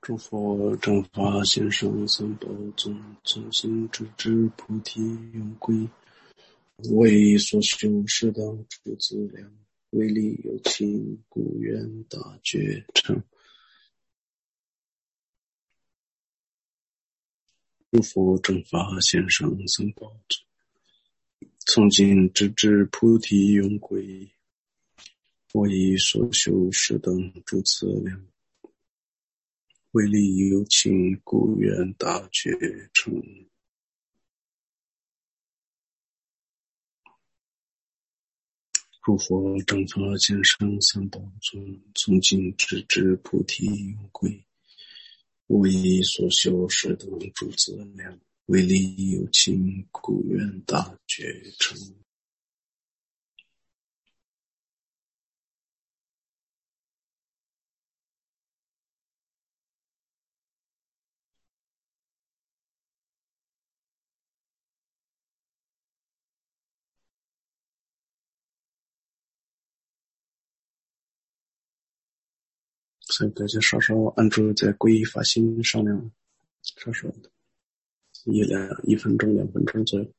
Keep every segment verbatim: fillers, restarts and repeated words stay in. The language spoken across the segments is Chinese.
诸佛正法贤圣三宝宗，从心直至菩提永归。为所修适当诸资粮，为利有情故愿大觉成。诸佛正法贤圣三宝宗，从今直至菩提永归。为所修适当诸资粮，为利有情故愿大觉成。诸佛正法贤圣三宝宗，从今直至菩提永归。为所修适当诸资粮，为利有情故愿大觉成。所以大家稍稍按住在皈依发心商量，稍稍的一两一分钟两分钟左右。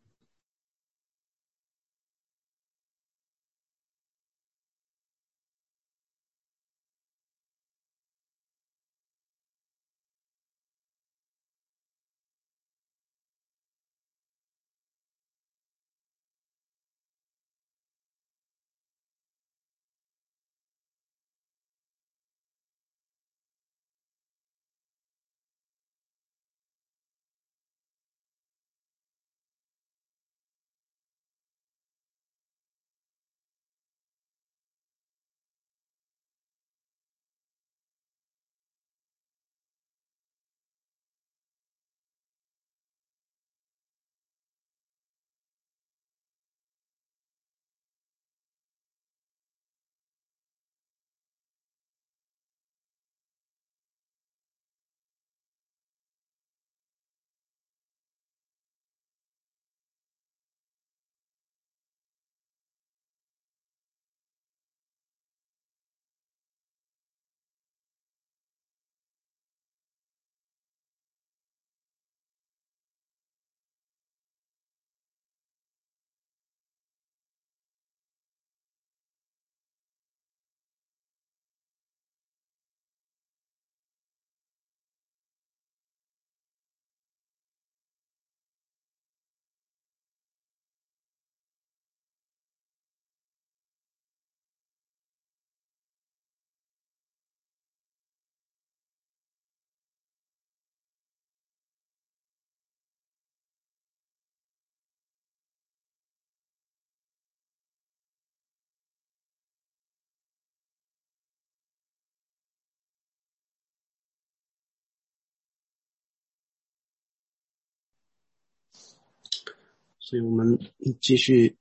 所以我们继续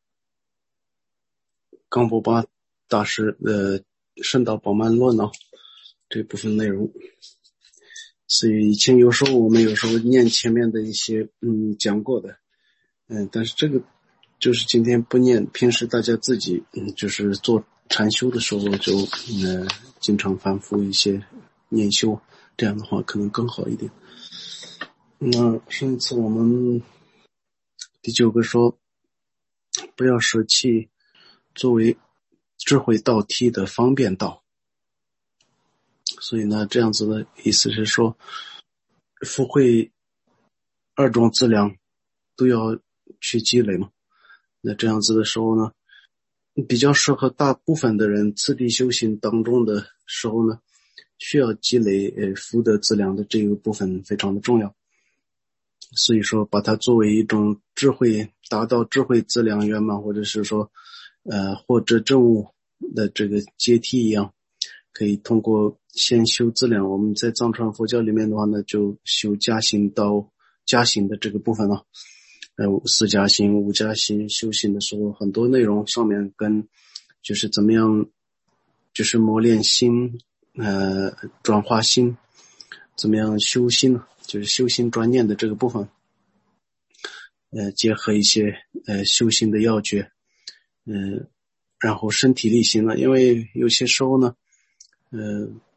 冈波巴大师的圣道宝鬘论呢这部分内容。所以以前有时候我们有时候念前面的一些嗯讲过的，嗯，但是这个就是今天不念，平时大家自己嗯就是做禅修的时候就嗯经常反复一些念修，这样的话可能更好一点。那上一次我们第九个说，不要舍弃作为智慧道体的方便道。所以呢，这样子的意思是说，福慧二种资粮都要去积累嘛。那这样子的时候呢，比较适合大部分的人次第修行当中的时候呢，需要积累呃福德资粮的这个部分非常的重要。所以说把它作为一种智慧，达到智慧资粮圆满，或者是说呃或者证悟的这个阶梯一样，可以通过先修资粮。我们在藏传佛教里面的话呢，就修加行到加行的这个部分了。呃四加行五加行修行的时候，很多内容上面跟就是怎么样就是磨练心，呃转化心，怎么样修心，就是修心专念的这个部分，呃，结合一些呃修行的要诀，嗯、呃，然后身体力行了。因为有些时候呢，呃，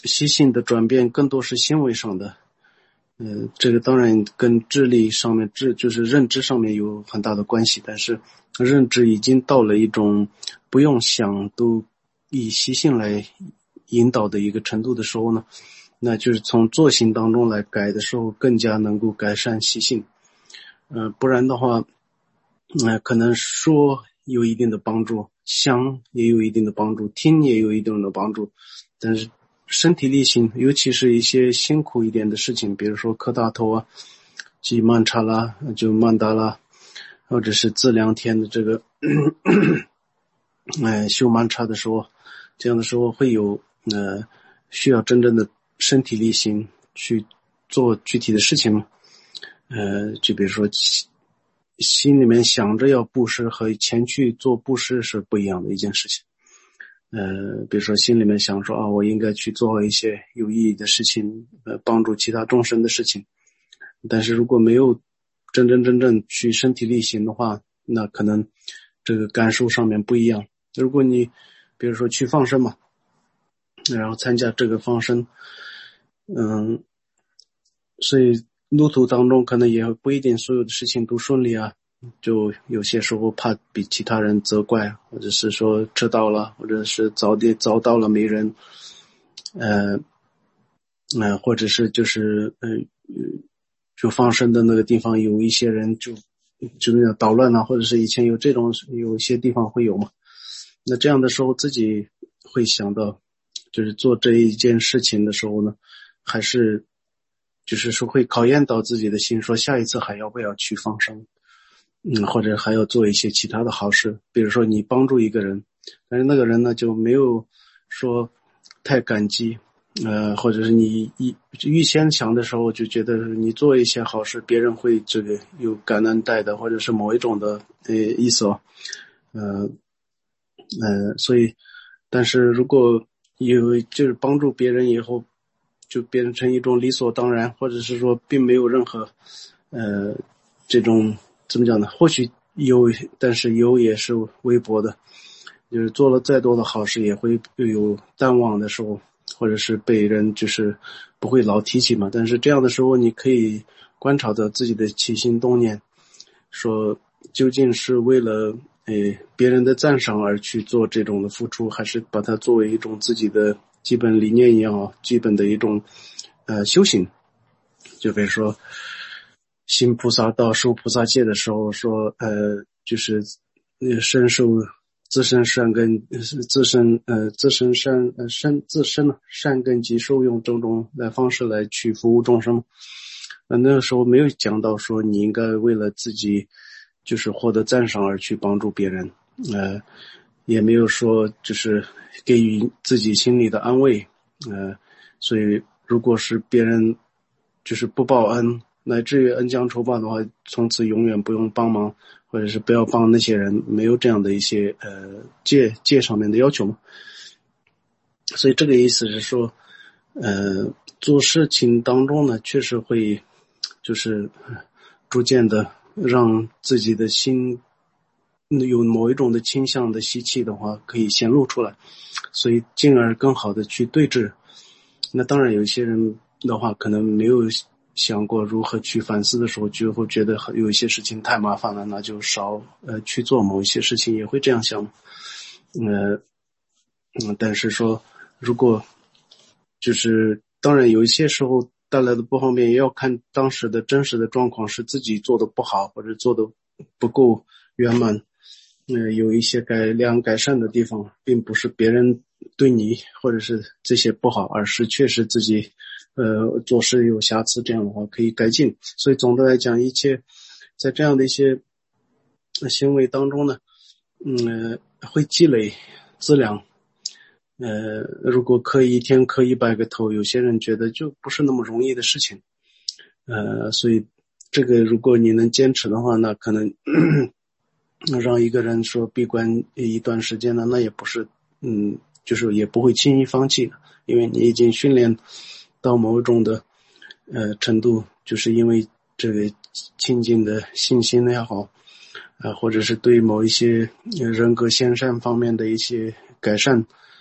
习性的转变更多是行为上的，呃，这个当然跟智力上面智就是认知上面有很大的关系，但是认知已经到了一种不用想都以习性来引导的一个程度的时候呢，那就是从作行当中来改的时候更加能够改善习性。呃，不然的话，呃，可能说有一定的帮助，想也有一定的帮助，听也有一定的帮助，但是身体力行，尤其是一些辛苦一点的事情，比如说磕大头啊，记曼查拉，就曼达拉，或者是自量天的这个呃修曼查的时候，这样的时候会有呃需要真正的身体力行去做具体的事情吗？呃，就比如说心里面想着要布施和前去做布施是不一样的一件事情。呃，比如说心里面想说啊，我应该去做一些有意义的事情，呃，帮助其他众生的事情。但是如果没有真真正正去身体力行的话，那可能这个感受上面不一样。如果你比如说去放生嘛，然后参加这个放生，嗯，所以路途当中可能也不一定所有的事情都顺利啊，就有些时候怕比其他人责怪，或者是说迟到了，或者是早点早到了没人，呃，呃，或者是就是呃，就放生的那个地方有一些人就就那样捣乱啊，或者是以前有这种有一些地方会有嘛，那这样的时候自己会想到，就是做这一件事情的时候呢，还是就是说会考验到自己的心，说下一次还要不要去放生，嗯，或者还要做一些其他的好事，比如说你帮助一个人，但是那个人呢就没有说太感激，呃，或者是你预预先想的时候就觉得你做一些好事，别人会这个有感恩戴的，或者是某一种的呃意思哦，呃呃，所以，但是如果有就是帮助别人以后，就变成一种理所当然，或者是说并没有任何呃这种怎么讲呢？或许有，但是有也是微薄的，就是做了再多的好事也会有淡忘的时候，或者是被人就是不会老提起嘛。但是这样的时候，你可以观察到自己的起心动念，说究竟是为了诶别人的赞赏而去做这种的付出，还是把它作为一种自己的基本理念一样，基本的一种呃修行。就比如说行菩萨道受菩萨戒的时候说呃就是呃深受自身善根自身呃自身善呃身自身善根及受用种种的方式来去服务众生。呃那个时候没有讲到说你应该为了自己就是获得赞赏而去帮助别人，呃也没有说就是给予自己心里的安慰，呃所以如果是别人就是不报恩，乃至于恩将仇报的话，从此永远不用帮忙，或者是不要帮那些人，没有这样的一些呃戒戒上面的要求嘛。所以这个意思是说，呃，做事情当中呢，确实会就是逐渐的让自己的心有某一种的倾向的习气的话，可以显露出来，所以进而更好的去对治。那当然有些人的话可能没有想过如何去反思的时候，就会觉得有一些事情太麻烦了，那就少呃去做某一些事情，也会这样想。呃嗯，但是说如果就是当然有一些时候带来的不方便，也要看当时的真实的状况，是自己做的不好或者做的不够圆满，呃有一些改良改善的地方，并不是别人对你或者是这些不好，而是确实自己呃做事有瑕疵，这样的话可以改进。所以总的来讲，一切在这样的一些行为当中呢，嗯、呃，会积累资粮。呃，如果磕一天磕一百个头，有些人觉得就不是那么容易的事情。呃，所以这个如果你能坚持的话，那可能让一个人说闭关一段时间呢，那也不是，嗯，就是也不会轻易放弃的，因为你已经训练到某种的呃程度，就是因为这个亲近的信心也好，啊、呃，或者是对某一些人格先善方面的一些改善，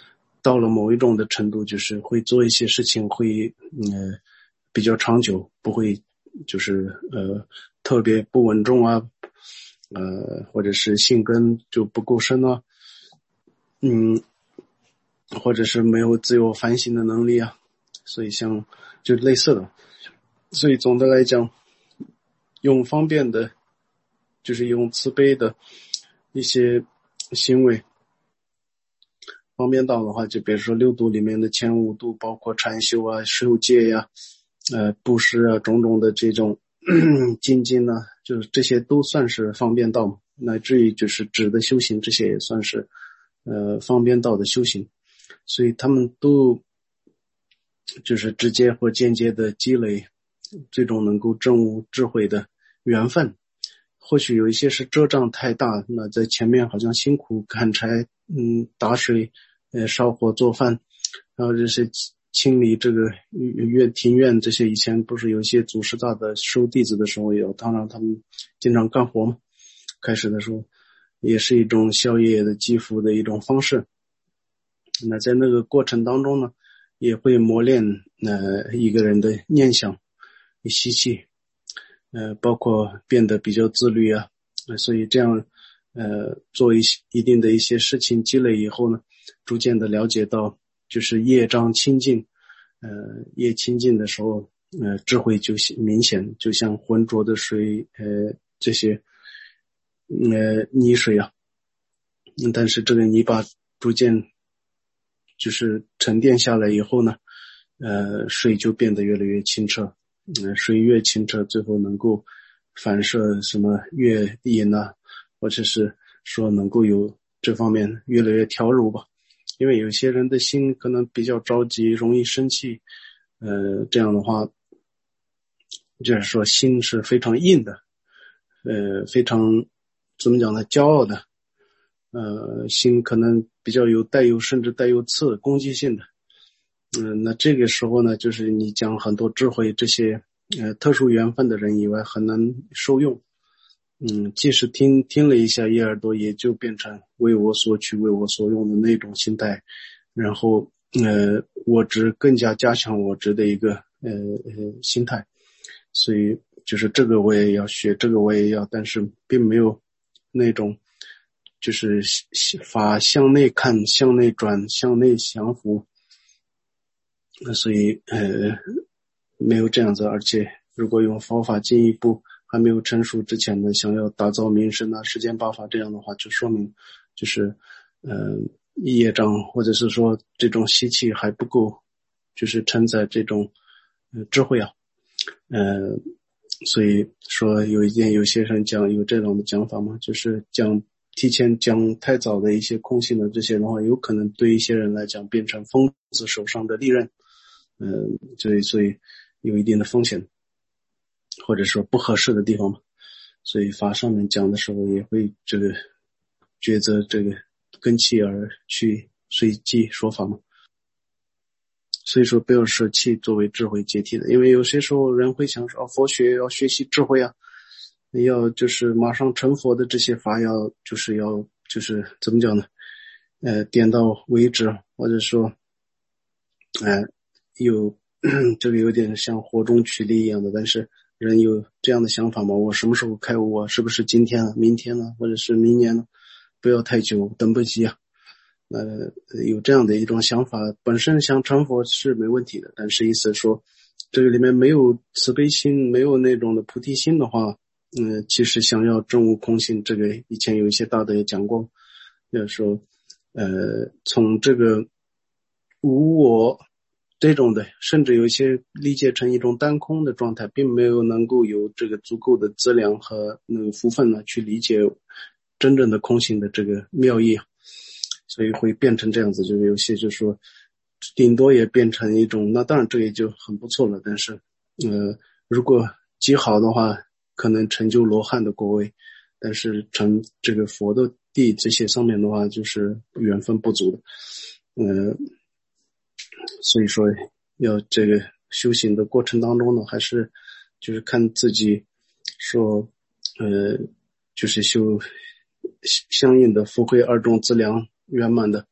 到了某一种的程度，就是会做一些事情会呃比较长久，不会就是呃特别不稳重啊，呃或者是性根就不够深啊，嗯，或者是没有自由反省的能力啊，所以像就类似的，所以总的来讲，用方便的，就是用慈悲的一些行为。方便道的话，就比如说六度里面的前五度，包括禅修啊、受戒呀、呃、布施啊，种种的这种精进呢，就是这些都算是方便道，乃至于就是指的修行，这些也算是呃方便道的修行，所以他们都就是直接或间接的积累这种能够证悟智慧的缘分。或许有一些是遮障太大，那在前面好像辛苦砍柴，嗯，打水，呃，烧火做饭，然后这些清理这个院庭院，这些以前不是有一些祖师大的收弟子的时候有，当然他们经常干活嘛，开始的时候也是一种宵夜的积福的一种方式。那在那个过程当中呢，也会磨练呃一个人的念想、习气。呃，包括变得比较自律啊，呃、所以这样，呃，做一些一定的一些事情积累以后呢，逐渐的了解到，就是业障清净，呃，业清净的时候，呃，智慧就明显，就像浑浊的水，呃，这些，呃，泥水啊，但是这个泥巴逐渐就是沉淀下来以后呢，呃，水就变得越来越清澈。嗯，水越清澈，最后能够反射什么越隐啊，或者是说能够有这方面越来越调柔吧。因为有些人的心可能比较着急，容易生气，呃，这样的话，就是说心是非常硬的，呃，非常怎么讲呢，骄傲的，呃，心可能比较有带有甚至带有刺攻击性的。嗯，那这个时候呢，就是你讲很多智慧这些呃特殊缘分的人以外很难受用。嗯，即使听听了一下一耳朵，也就变成为我所取、为我所用的那种心态，然后呃我执更加加强我执的一个呃呃心态。所以就是这个我也要学，这个我也要，但是并没有那种就是法向内看、向内转、向内降服。所以呃没有这样子，而且如果用佛法进一步还没有成熟之前呢，想要打造名声啊、世间八法这样的话，就说明就是呃业障或者是说这种习气还不够，就是承载这种呃智慧啊，呃所以说有一点有些人讲有这种的讲法嘛，就是讲提前讲太早的一些空性的这些的话，有可能对一些人来讲变成疯子手上的利刃。嗯，所以所以有一定的风险，或者说不合适的地方嘛，所以法上面讲的时候也会这个抉择这个根器而去随机说法嘛。所以说不要舍弃作为智慧阶梯的，因为有些时候人会想说，哦，佛学要学习智慧啊，要就是马上成佛的这些法要就是要就是怎么讲呢？呃，点到为止，或者说，呃。有这个有点像火中取栗一样的，但是人有这样的想法吗？我什么时候开悟啊？是不是今天啊、明天呢、啊，或者是明年呢、啊？不要太久，等不及啊。呃，有这样的一种想法，本身想成佛是没问题的，但是意思说，这个里面没有慈悲心，没有那种的菩提心的话，嗯、呃，其实想要证悟空性，这个以前有一些大德也讲过，就是说，呃，从这个无我。这种的甚至有一些理解成一种单空的状态，并没有能够有这个足够的资粮和那个福分呢去理解真正的空性的这个妙义，所以会变成这样子，就是有些就是说顶多也变成一种，那当然这也就很不错了，但是呃如果极好的话可能成就罗汉的果位，但是成这个佛的地这些上面的话就是缘分不足的。呃所以说要这个修行的过程当中呢，还是就是看自己说呃就是修相应的福慧二种资粮圆满的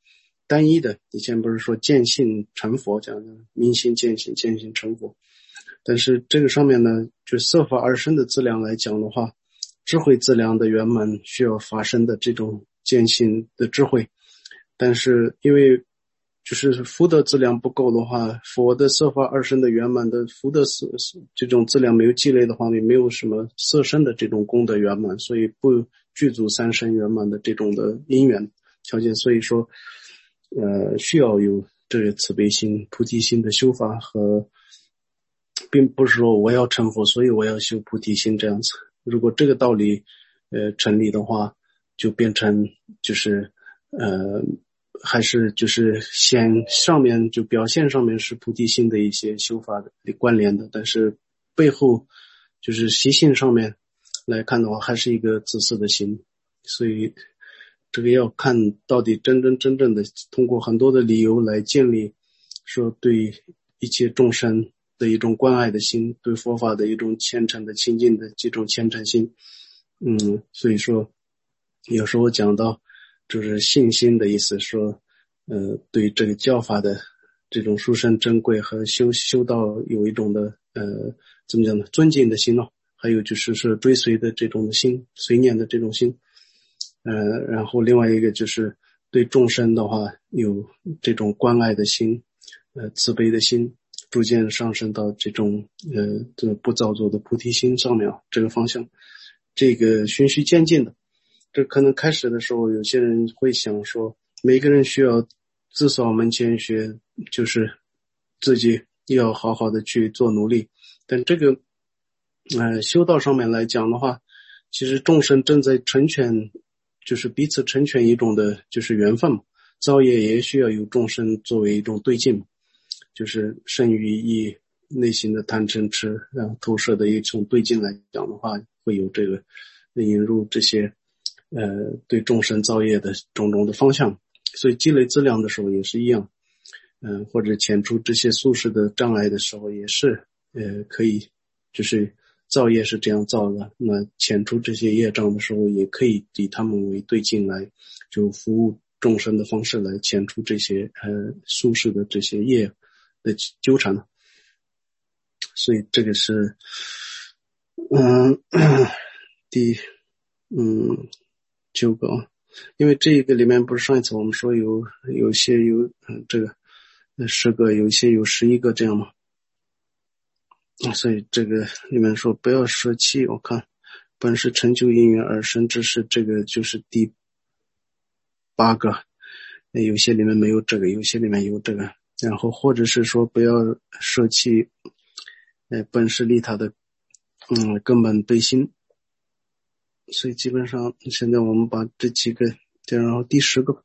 单一的，以前不是说见性成佛这样的，明心见性，见性成佛。但是这个上面呢，就色法二生的资粮来讲的话，智慧资粮的圆满需要发生的这种见性的智慧，但是因为就是福德资粮不够的话，佛的色法二生的圆满的福德色这种资粮没有积累的话，也没有什么色身的这种功德圆满，所以不具足三身圆满的这种的因缘条件，所以说呃需要有这个慈悲心菩提心的修法，和并不是说我要成佛所以我要修菩提心这样子。如果这个道理呃成立的话，就变成就是呃还是就是先上面就表现上面是菩提心的一些修法的关联的，但是背后就是习性上面来看的话，还是一个自私的心。所以这个要看到底真真正正的通过很多的理由来建立说对一切众生的一种关爱的心，对佛法的一种虔诚的亲近的这种虔诚心。嗯，所以说有时候讲到就是信心的意思，说呃对这个教法的这种殊胜珍贵和修修道有一种的呃怎么讲呢，尊敬的心哦，还有就是说追随的这种的心，随念的这种心。呃然后另外一个就是对众生的话有这种关爱的心，呃慈悲的心，逐渐上升到这种呃这个不造作的菩提心上面，这个方向，这个循序渐进的。这可能开始的时候有些人会想说每个人需要自扫门前雪，就是自己要好好的去做努力，但这个呃修道上面来讲的话，其实众生正在成全，就是彼此成全一种的就是缘分嘛，造业也需要有众生作为一种对境，就是生于意内心的贪嗔痴然后投射的一种对境来讲的话，会有这个引入这些呃对众生造业的种种的方向。所以积累资粮的时候也是一样，嗯、呃，或者遣除这些宿世的障碍的时候也是呃可以，就是造业是这样造的，那遣除这些业障的时候也可以以他们为对境来就服务众生的方式来遣除这些呃宿世的这些业的纠缠。所以这个是嗯第嗯九个，因为这个里面不是上一次我们说有有些有嗯这个十个，有些有十一个这样嘛，所以这个里面说不要舍弃，我看本是成就因缘而生之事，这个就是第八个，有些里面没有这个，有些里面有这个。然后或者是说不要舍弃呃本是利他的嗯根本对心。所以基本上现在我们把这几个，然后第十个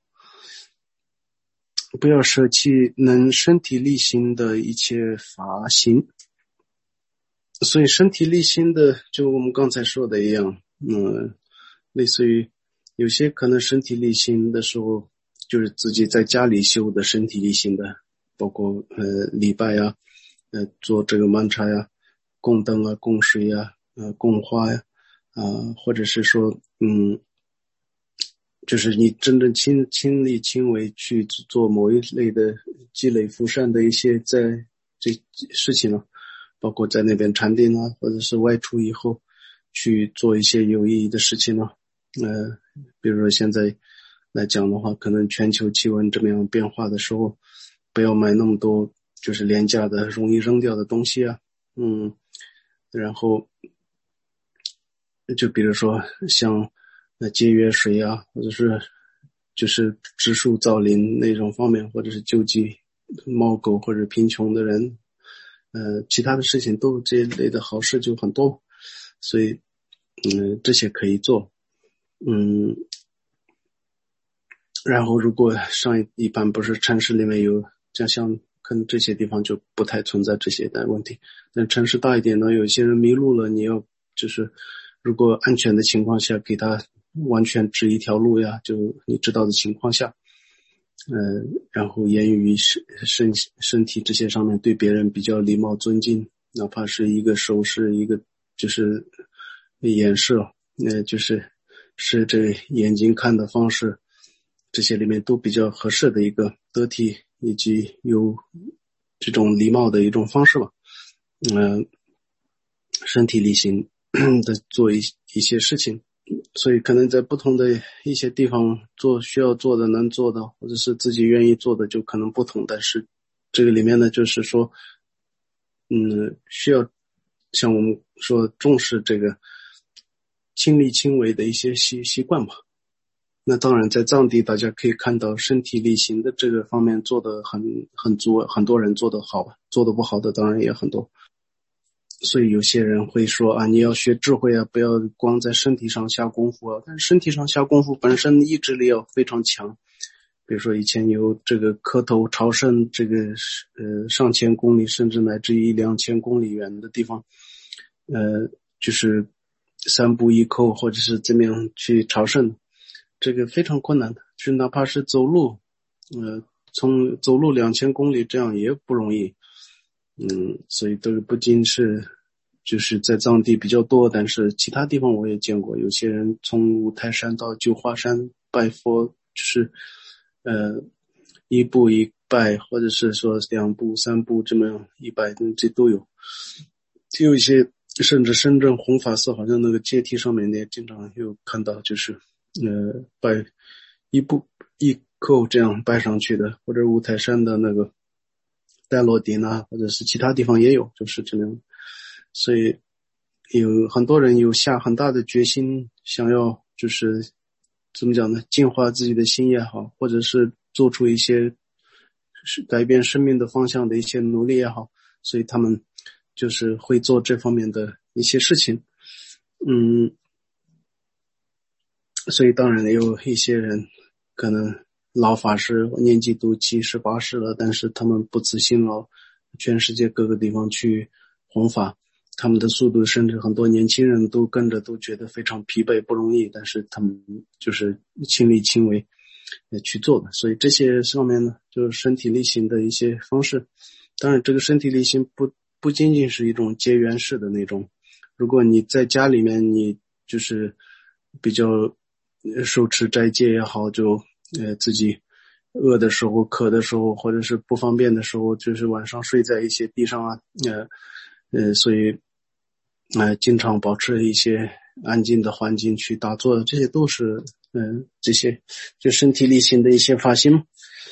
不要舍弃能身体力行的一切法行。所以身体力行的就我们刚才说的一样，嗯，类似于有些可能身体力行的时候就是自己在家里修的身体力行的，包括呃礼拜呀，呃做这个曼茶呀，供灯啊，供水呀，呃供花呀，啊、呃、或者是说嗯就是你真正亲亲力亲为去做某一类的积累福善的一些在这事情呢，包括在那边禅定啊，或者是外出以后去做一些有意义的事情呢。呃，比如说现在来讲的话，可能全球气温这么样变化的时候，不要买那么多就是廉价的容易扔掉的东西啊，嗯，然后就比如说像呃节约水啊，或者是就是植树造林那种方面，或者是救济猫狗或者贫穷的人，呃其他的事情都这一类的好事就很多，所以嗯这些可以做。嗯，然后如果上一一般不是城市里面有像像可能这些地方就不太存在这些的问题，但城市大一点呢，有些人迷路了，你要就是如果安全的情况下给他完全指一条路呀，就你知道的情况下，呃然后言语身身身体这些上面对别人比较礼貌尊敬，哪怕是一个手势一个就是眼射，呃就是是这眼睛看的方式， 这些里面都比较合适的一个得体以及有这种礼貌的一种方式吧。嗯、呃，身体力行的做一一些事情，所以可能在不同的一些地方做需要做的能做的，或者是自己愿意做的就可能不同，但是这个里面呢就是说嗯，需要像我们说重视这个亲力亲为的一些习习惯吧。那当然在藏地大家可以看到身体力行的这个方面做得很很足，很多人做得好，做得不好的当然也很多。所以有些人会说啊，你要学智慧啊，不要光在身体上下功夫啊。但是身体上下功夫本身意志力要非常强。比如说以前有这个磕头朝圣，这个呃上千公里甚至乃至于两千公里远的地方，呃就是三步一叩或者是怎么样去朝圣，这个非常困难的。就哪怕是走路，呃从走路两千公里这样也不容易。嗯，所以这个不仅是就是在藏地比较多，但是其他地方我也见过，有些人从五台山到九华山拜佛，就是呃一步一拜，或者是说两步三步这么样一拜，这都有。就有一些甚至深圳弘法寺好像那个阶梯上面也经常有看到，就是呃拜一步一叩这样拜上去的，或者五台山的那个戴罗迪呐，或者是其他地方也有，就是这样。所以有很多人有下很大的决心，想要就是怎么讲呢，净化自己的心也好，或者是做出一些改变生命的方向的一些努力也好，所以他们就是会做这方面的一些事情。嗯，所以当然也有一些人可能老法师年纪都七十八十了，但是他们不辞辛劳，全世界各个地方去弘法，他们的速度甚至很多年轻人都跟着都觉得非常疲惫不容易，但是他们就是亲力亲为去做的。所以这些上面呢，就是身体力行的一些方式。当然这个身体力行不不仅仅是一种结缘式的那种，如果你在家里面你就是比较受持斋戒也好，就呃自己饿的时候渴的时候或者是不方便的时候，就是晚上睡在一些地上啊，呃呃所以呃经常保持一些安静的环境去打坐，这些都是嗯、呃、这些就身体力行的一些发心。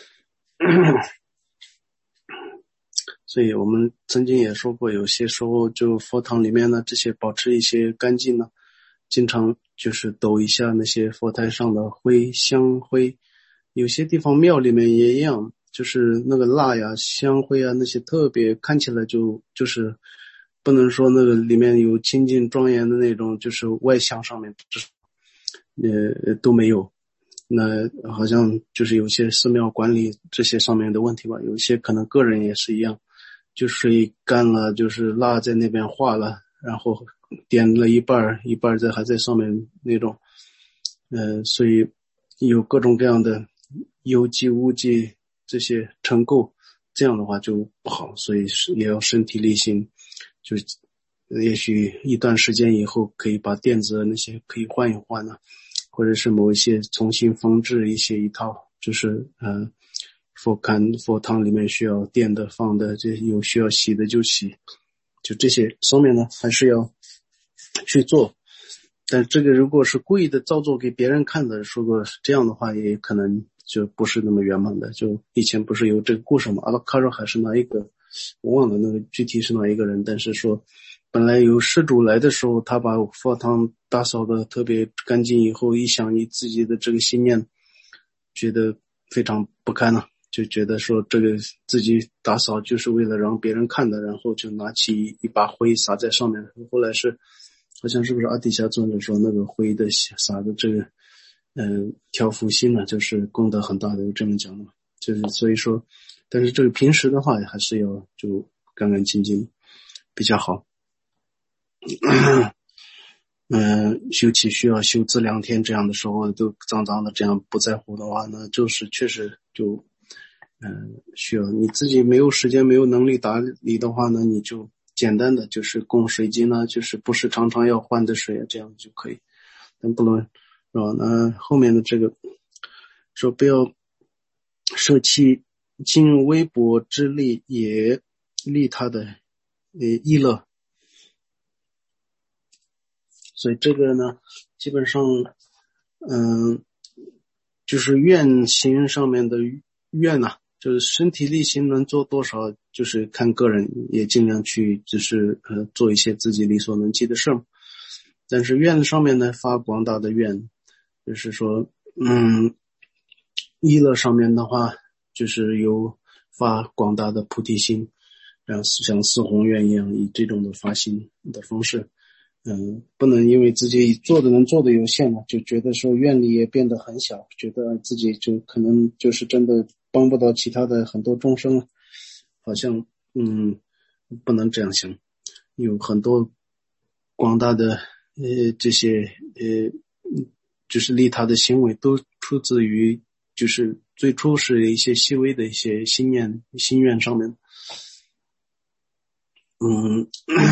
所以我们曾经也说过，有些时候就佛堂里面呢，这些保持一些干净呢，经常就是抖一下那些佛台上的灰香灰。有些地方庙里面也一样，就是那个蜡呀香灰啊那些特别看起来就就是不能说那个里面有清净庄严的那种，就是外向上面呃都没有。那好像就是有些寺庙管理这些上面的问题吧，有些可能个人也是一样，就水干了，就是蜡在那边化了，然后点了一半一半在还在上面那种，呃，所以有各种各样的有机无机这些尘垢，这样的话就不好，所以是也要身体力行，就也许一段时间以后可以把垫子那些可以换一换呢、啊，或者是某一些重新缝制一些一套，就是呃佛龛佛堂里面需要垫的放的，这有需要洗的就洗，就这些上面呢还是要去做。但这个如果是故意的造作给别人看的，如果是这样的话，也可能就不是那么圆满的。就以前不是有这个故事吗？阿拉卡热还是哪一个我忘了那个具体是哪一个人，但是说本来有施主来的时候，他把佛堂打扫的特别干净，以后一想你自己的这个心念觉得非常不堪了，就觉得说这个自己打扫就是为了让别人看的，然后就拿起一把灰撒在上面。后来是好像是不是阿底峡尊者说那个灰的撒的这个嗯、呃，调伏心呢，就是功德很大的，有这么讲的嘛。就是所以说但是这个平时的话还是要就干干净净比较好。嗯、呃，修起需要修自两天这样的时候都脏脏的，这样不在乎的话呢，就是确实就嗯、呃，需要你自己没有时间没有能力打理的话呢，你就简单的就是供水晶呢，就是不是常常要换的水啊，这样就可以。但不论是吧？那后面的这个说不要舍弃尽微薄之力也利他的呃意乐。所以这个呢基本上嗯就是愿行上面的愿呐、啊，就是身体力行能做多少就是看个人，也尽量去就是呃做一些自己力所能及的事。但是愿上面呢发广大的愿，就是说嗯意乐上面的话就是有发广大的菩提心，然后像四弘愿一样以这种的发心的方式。嗯，不能因为自己做的能做的有限了，就觉得说愿力也变得很小，觉得自己就可能就是真的帮不到其他的很多众生，好像嗯不能这样想。有很多广大的呃这些呃就是利他的行为都出自于就是最初是一些细微的一些心念心愿上面。嗯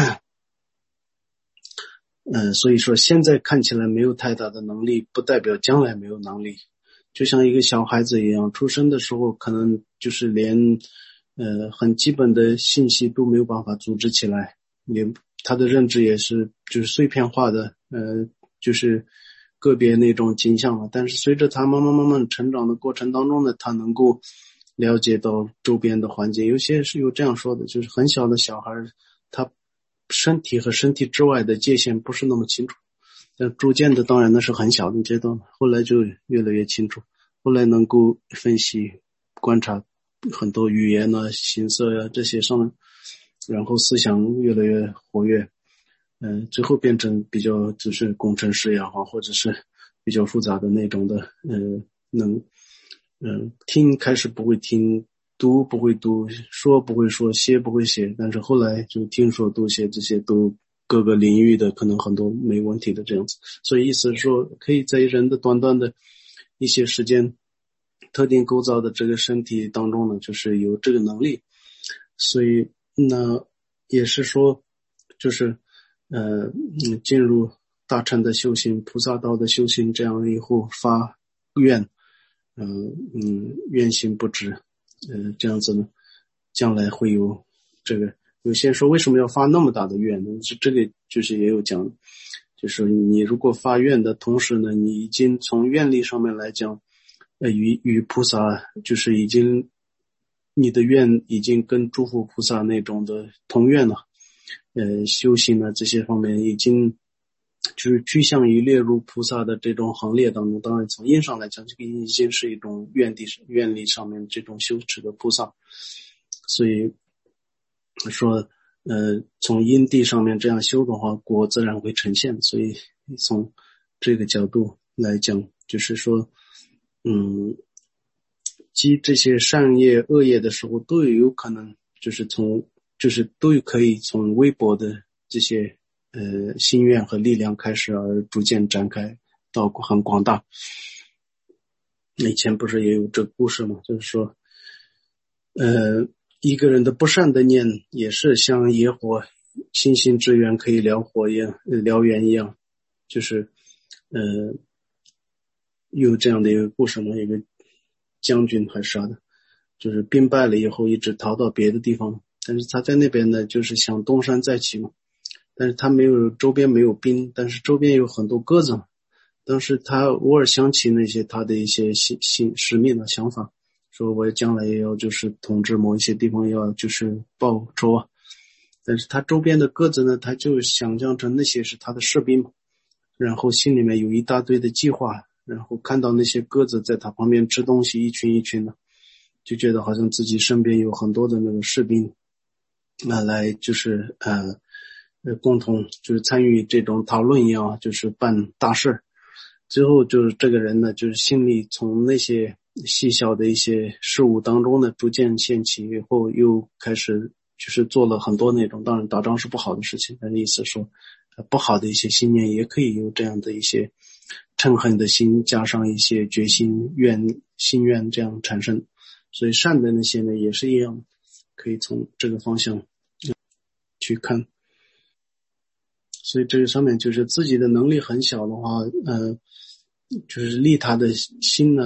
嗯，所以说现在看起来没有太大的能力，不代表将来没有能力。就像一个小孩子一样，出生的时候可能就是连呃很基本的信息都没有办法组织起来，连他的认知也是就是碎片化的，呃就是个别那种景象了。但是随着他慢慢慢慢成长的过程当中呢，他能够了解到周边的环境。有些是有这样说的，就是很小的小孩他身体和身体之外的界限不是那么清楚，但逐渐的当然那是很小的阶段，后来就越来越清楚，后来能够分析观察很多语言啊形色呀、啊、这些上面，然后思想越来越活跃，嗯、呃，最后变成比较就是工程师也好，或者是比较复杂的那种的呃能嗯、呃、听开始不会听，读不会读，说不会说，写不会写，但是后来就听说读写这些都各个领域的可能很多没问题的这样子。所以意思是说可以在人的短短的一些时间特定构造的这个身体当中呢，就是有这个能力。所以那也是说就是呃嗯进入大乘的修行，菩萨道的修行，这样以后发愿嗯、呃、嗯愿行不止，呃这样子呢将来会有这个。有些人说为什么要发那么大的愿呢？这这个就是也有讲，就是你如果发愿的同时呢，你已经从愿力上面来讲呃与与菩萨就是已经你的愿已经跟诸佛菩萨那种的同愿了，呃修行啊这些方面已经就是趋向于列入菩萨的这种行列当中。当然从因上来讲，这个已经是一种愿力愿力上面这种修持的菩萨。所以说呃从因地上面这样修的话，果自然会呈现。所以从这个角度来讲，就是说嗯积这些善业恶业的时候都有可能就是从就是都可以从微薄的这些呃心愿和力量开始，而逐渐展开到很广大。以前不是也有这个故事吗？就是说呃一个人的不善的念也是像野火星星之源可以燎火一样燎原一样，就是呃有这样的一个故事吗？一个将军还是啥的，就是兵败了以后一直逃到别的地方，但是他在那边呢就是想东山再起嘛，但是他没有周边没有兵，但是周边有很多鸽子，当时他偶尔想起那些他的一些心心使命的想法，说我将来也要就是统治某一些地方，要就是报仇啊。但是他周边的鸽子呢，他就想象成那些是他的士兵嘛，然后心里面有一大堆的计划，然后看到那些鸽子在他旁边吃东西，一群一群的，就觉得好像自己身边有很多的那个士兵，那来就是呃呃共同就是参与这种讨论一样，就是办大事。最后就是这个人呢，就是心里从那些细小的一些事物当中呢逐渐掀起，以后又开始就是做了很多那种，当然打仗是不好的事情，但是意思说不好的一些信念也可以有这样的一些嗔恨的心加上一些决心愿心愿这样产生。所以善的那些呢也是一样，可以从这个方向去看。所以这个上面就是自己的能力很小的话，呃，就是利他的心呢，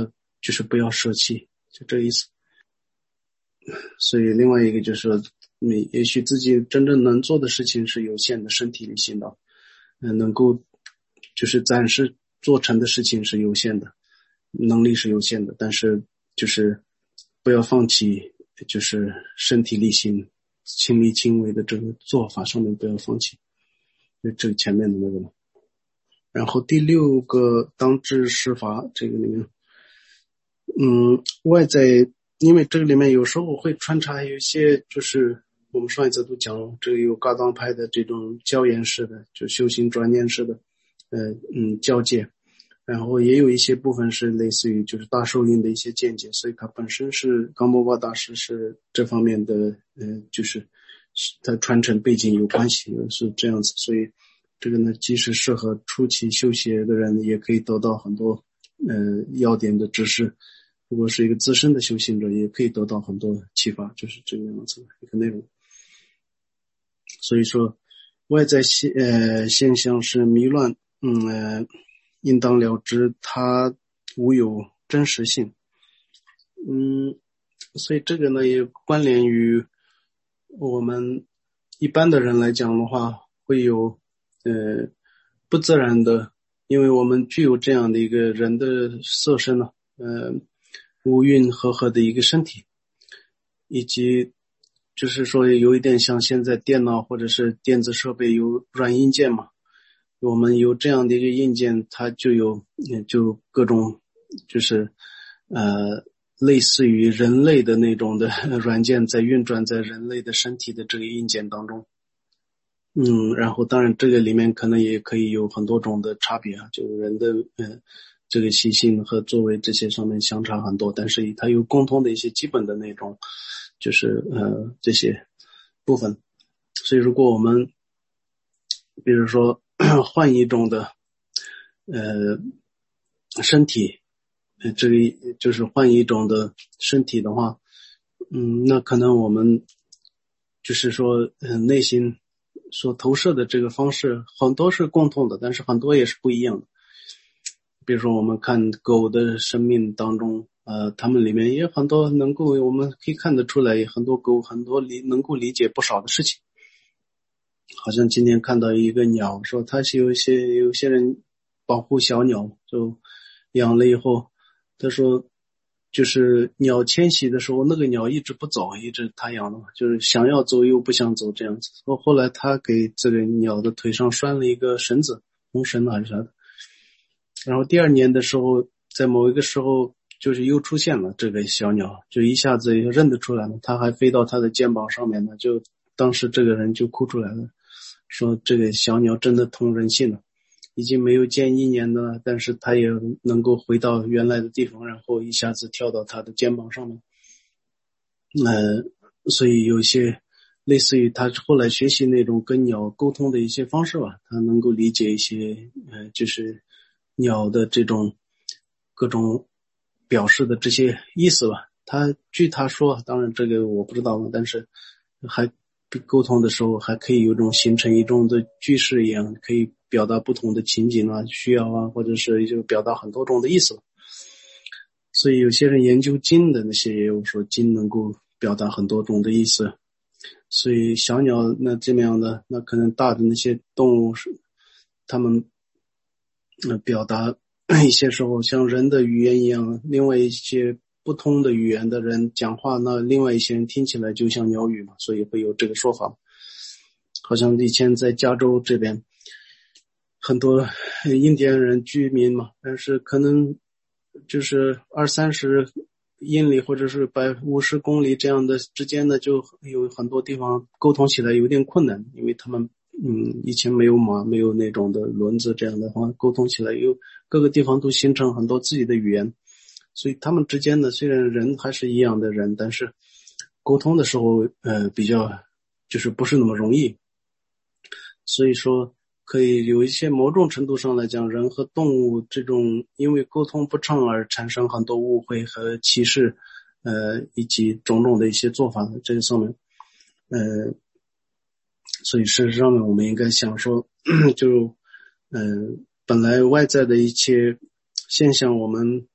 就是不要舍弃，就这意思。所以另外一个就是说，你也许自己真正能做的事情是有限的，身体力行的，嗯，能够就是暂时做成的事情是有限的，能力是有限的，但是就是不要放弃，就是身体力行、亲力亲为的这个做法上面不要放弃，就这个前面的那个。然后第六个当知施法，这个里面，嗯，外在，因为这个里面有时候会穿插有一些，就是我们上一次都讲了，这个有噶当派的这种教研式的，就修行转念式的，呃，嗯，教界，然后也有一些部分是类似于就是大受印的一些见解，所以它本身是冈波巴大师是这方面的，呃，就是它传承背景有关系的，是这样子，所以这个呢，即使适合初期修学的人，也可以得到很多呃要点的知识。如果是一个资深的修行者，也可以得到很多启发，就是这个样子的一个内容。所以说，外在现呃现象是迷乱，嗯呃，应当了知它无有真实性。嗯，所以这个呢也关联于我们一般的人来讲的话，会有呃不自然的，因为我们具有这样的一个人的色身呢，呃无运和合的一个身体，以及就是说有一点像现在电脑或者是电子设备有软硬件嘛，我们有这样的一个硬件，它就有就各种就是呃类似于人类的那种的软件在运转在人类的身体的这个硬件当中。嗯，然后当然这个里面可能也可以有很多种的差别啊，就是人的呃这个习性和作为这些上面相差很多，但是它有共通的一些基本的那种就是呃这些部分。所以如果我们比如说换一种的呃身体，呃这个就是换一种的身体的话，嗯，那可能我们就是说嗯、呃、内心所投射的这个方式很多是共通的，但是很多也是不一样的。比如说我们看狗的生命当中，呃，它们里面也有很多能够我们可以看得出来，很多狗很多理能够理解不少的事情。好像今天看到一个鸟，说它是有一些有些人保护小鸟，就养了以后，他说就是鸟迁徙的时候，那个鸟一直不走，一直他养的嘛，就是想要走又不想走这样子。后后来他给这个鸟的腿上拴了一个绳子，红绳还是啥的。然后第二年的时候，在某一个时候，就是又出现了这个小鸟，就一下子又认得出来了，它还飞到他的肩膀上面呢，就当时这个人就哭出来了，说这个小鸟真的通人性了，已经没有见一年了，但是它也能够回到原来的地方，然后一下子跳到他的肩膀上面。呃，所以有些类似于他后来学习那种跟鸟沟通的一些方式吧，他能够理解一些呃，就是鸟的这种各种表示的这些意思吧。他据他说，当然这个我不知道，但是还沟通的时候还可以有一种形成一种的句式一样，可以表达不同的情景啊、需要啊，或者是就表达很多种的意思。所以有些人研究经的那些也有说经能够表达很多种的意思。所以小鸟那这么样的，那可能大的那些动物是他们呃表达一些时候像人的语言一样，另外一些不同的语言的人讲话，那另外一些人听起来就像鸟语嘛，所以会有这个说法。好像以前在加州这边很多印第安人居民嘛，但是可能就是二三十英里或者是百五十公里这样的之间呢，就有很多地方沟通起来有点困难，因为他们嗯以前没有马，没有那种的轮子，这样的话沟通起来有各个地方都形成很多自己的语言，所以他们之间呢虽然人还是一样的人，但是沟通的时候呃比较就是不是那么容易。所以说可以有一些某种程度上来讲，人和动物这种因为沟通不畅而产生很多误会和歧视，呃，以及种种的一些做法的这个上面，呃，所以事实上呢，我们应该想说，就，呃，本来外在的一切现象，我们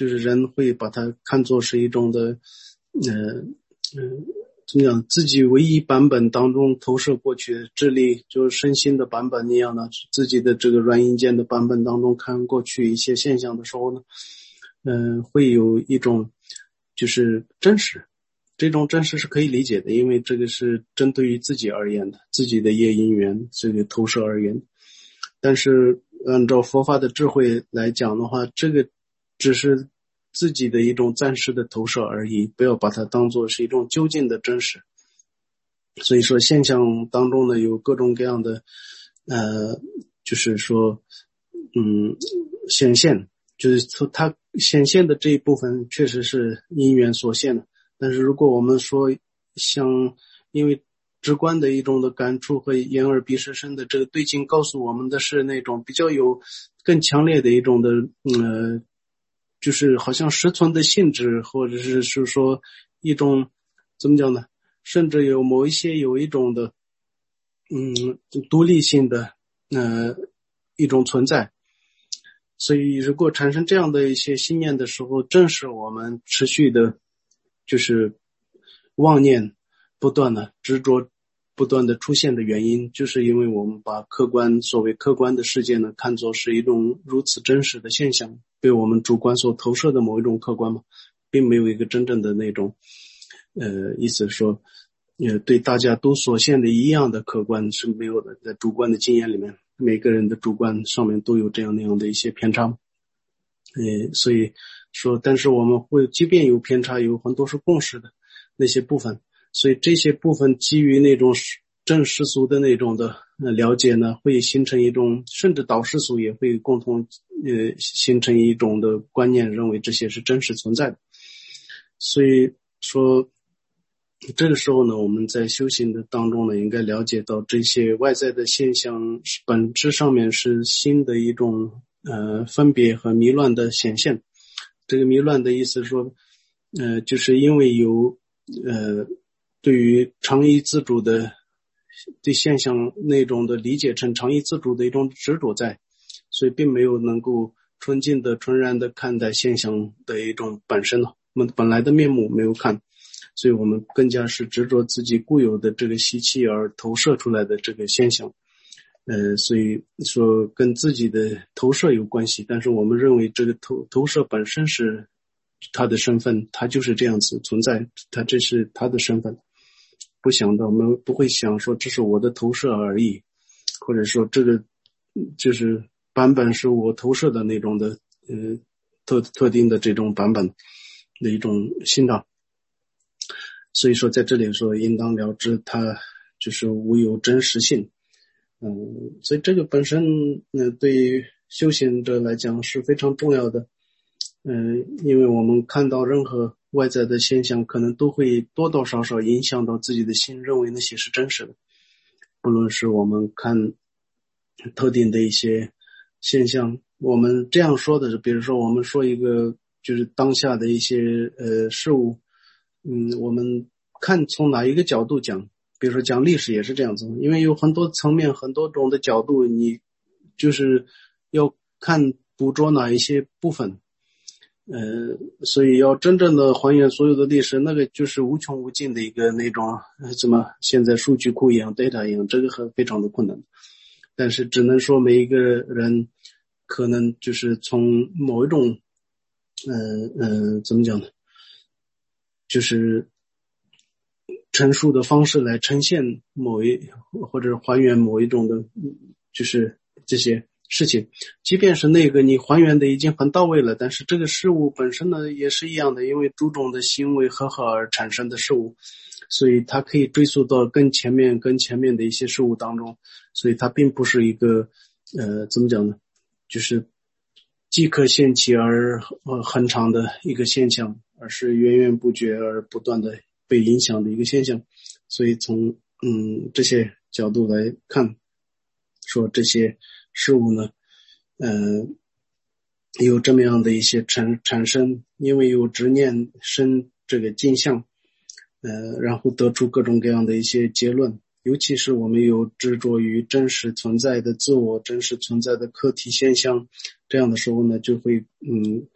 就是人会把它看作是一种的呃嗯怎么讲，自己唯一版本当中投射过去，智力就是身心的版本一样的，自己的这个软硬件的版本当中看过去一些现象的时候呢，嗯、呃，会有一种就是真实，这种真实是可以理解的，因为这个是针对于自己而言的，自己的业因缘这个投射而言。但是按照佛法的智慧来讲的话，这个只是自己的一种暂时的投射而已，不要把它当作是一种究竟的真实。所以说现象当中呢，有各种各样的呃就是说嗯显现，就是它显现的这一部分确实是因缘所现的。但是如果我们说像因为直观的一种的感触和眼耳鼻舌身的这个对境告诉我们的是那种比较有更强烈的一种的呃就是好像实存的性质，或者是是说一种怎么讲呢，甚至有某一些有一种的嗯独立性的呃一种存在。所以如果产生这样的一些信念的时候，正是我们持续的就是妄念不断的执着不断的出现的原因，就是因为我们把客观所谓客观的世界呢看作是一种如此真实的现象，被我们主观所投射的某一种客观嘛，并没有一个真正的那种呃意思说呃对大家都所现的一样的客观是没有的，在主观的经验里面每个人的主观上面都有这样那样的一些偏差。呃所以说但是我们会即便有偏差，有很多是共识的那些部分，所以这些部分基于那种正世俗的那种的呃了解呢，会形成一种，甚至导世俗也会共同呃形成一种的观念，认为这些是真实存在的。所以说这个时候呢，我们在修行的当中呢，应该了解到这些外在的现象本质上面是心的一种呃分别和迷乱的显现。这个迷乱的意思说呃就是因为有呃对于常依自主的对现象那种的理解成常依自主的一种执着在，所以并没有能够纯净的纯然的看待现象的一种本身了，我们本来的面目没有看，所以我们更加是执着自己固有的这个习气而投射出来的这个现象。呃，所以说跟自己的投射有关系，但是我们认为这个投投射本身是他的身份，他就是这样子存在，他这是他的身份。不想到我们不会想说这是我的投射而已，或者说这个就是版本是我投射的那种的呃特特定的这种版本的一种心道。所以说在这里说应当了知它就是无有真实性。嗯，所以这个本身呃对于修行者来讲是非常重要的。嗯，因为我们看到任何外在的现象可能都会多多少少影响到自己的心，认为那些是真实的。不论是我们看特定的一些现象，我们这样说的是，比如说我们说一个就是当下的一些呃事物，嗯，我们看从哪一个角度讲，比如说讲历史也是这样子，因为有很多层面很多种的角度，你就是要看捕捉哪一些部分。呃，所以要真正的还原所有的历史，那个就是无穷无尽的一个那种呃怎么现在数据库一样 data 一样，这个很非常的困难。但是只能说每一个人可能就是从某一种呃呃怎么讲呢，就是陈述的方式来呈现某一或者还原某一种的就是这些事情，即便是那个你还原的已经很到位了，但是这个事物本身呢也是一样的，因为诸种的行为和合而产生的事物，所以它可以追溯到更前面更前面的一些事物当中，所以它并不是一个呃怎么讲呢，就是即刻现起而呃很长的一个现象，而是源源不绝而不断的被影响的一个现象。所以从嗯这些角度来看，说这些事物呢呃有这么样的一些产产生，因为有执念生这个镜像，呃然后得出各种各样的一些结论，尤其是我们有执着于真实存在的自我真实存在的客体现象，这样的时候呢就会嗯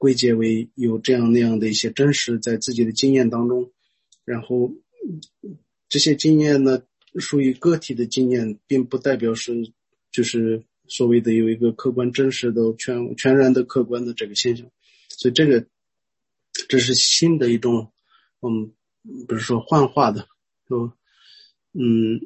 归结为有这样那样的一些真实在自己的经验当中，然后这些经验呢属于个体的经验，并不代表是就是所谓的有一个客观真实的全全然的客观的这个现象。所以这个这是新的一种嗯比如说幻化的，就嗯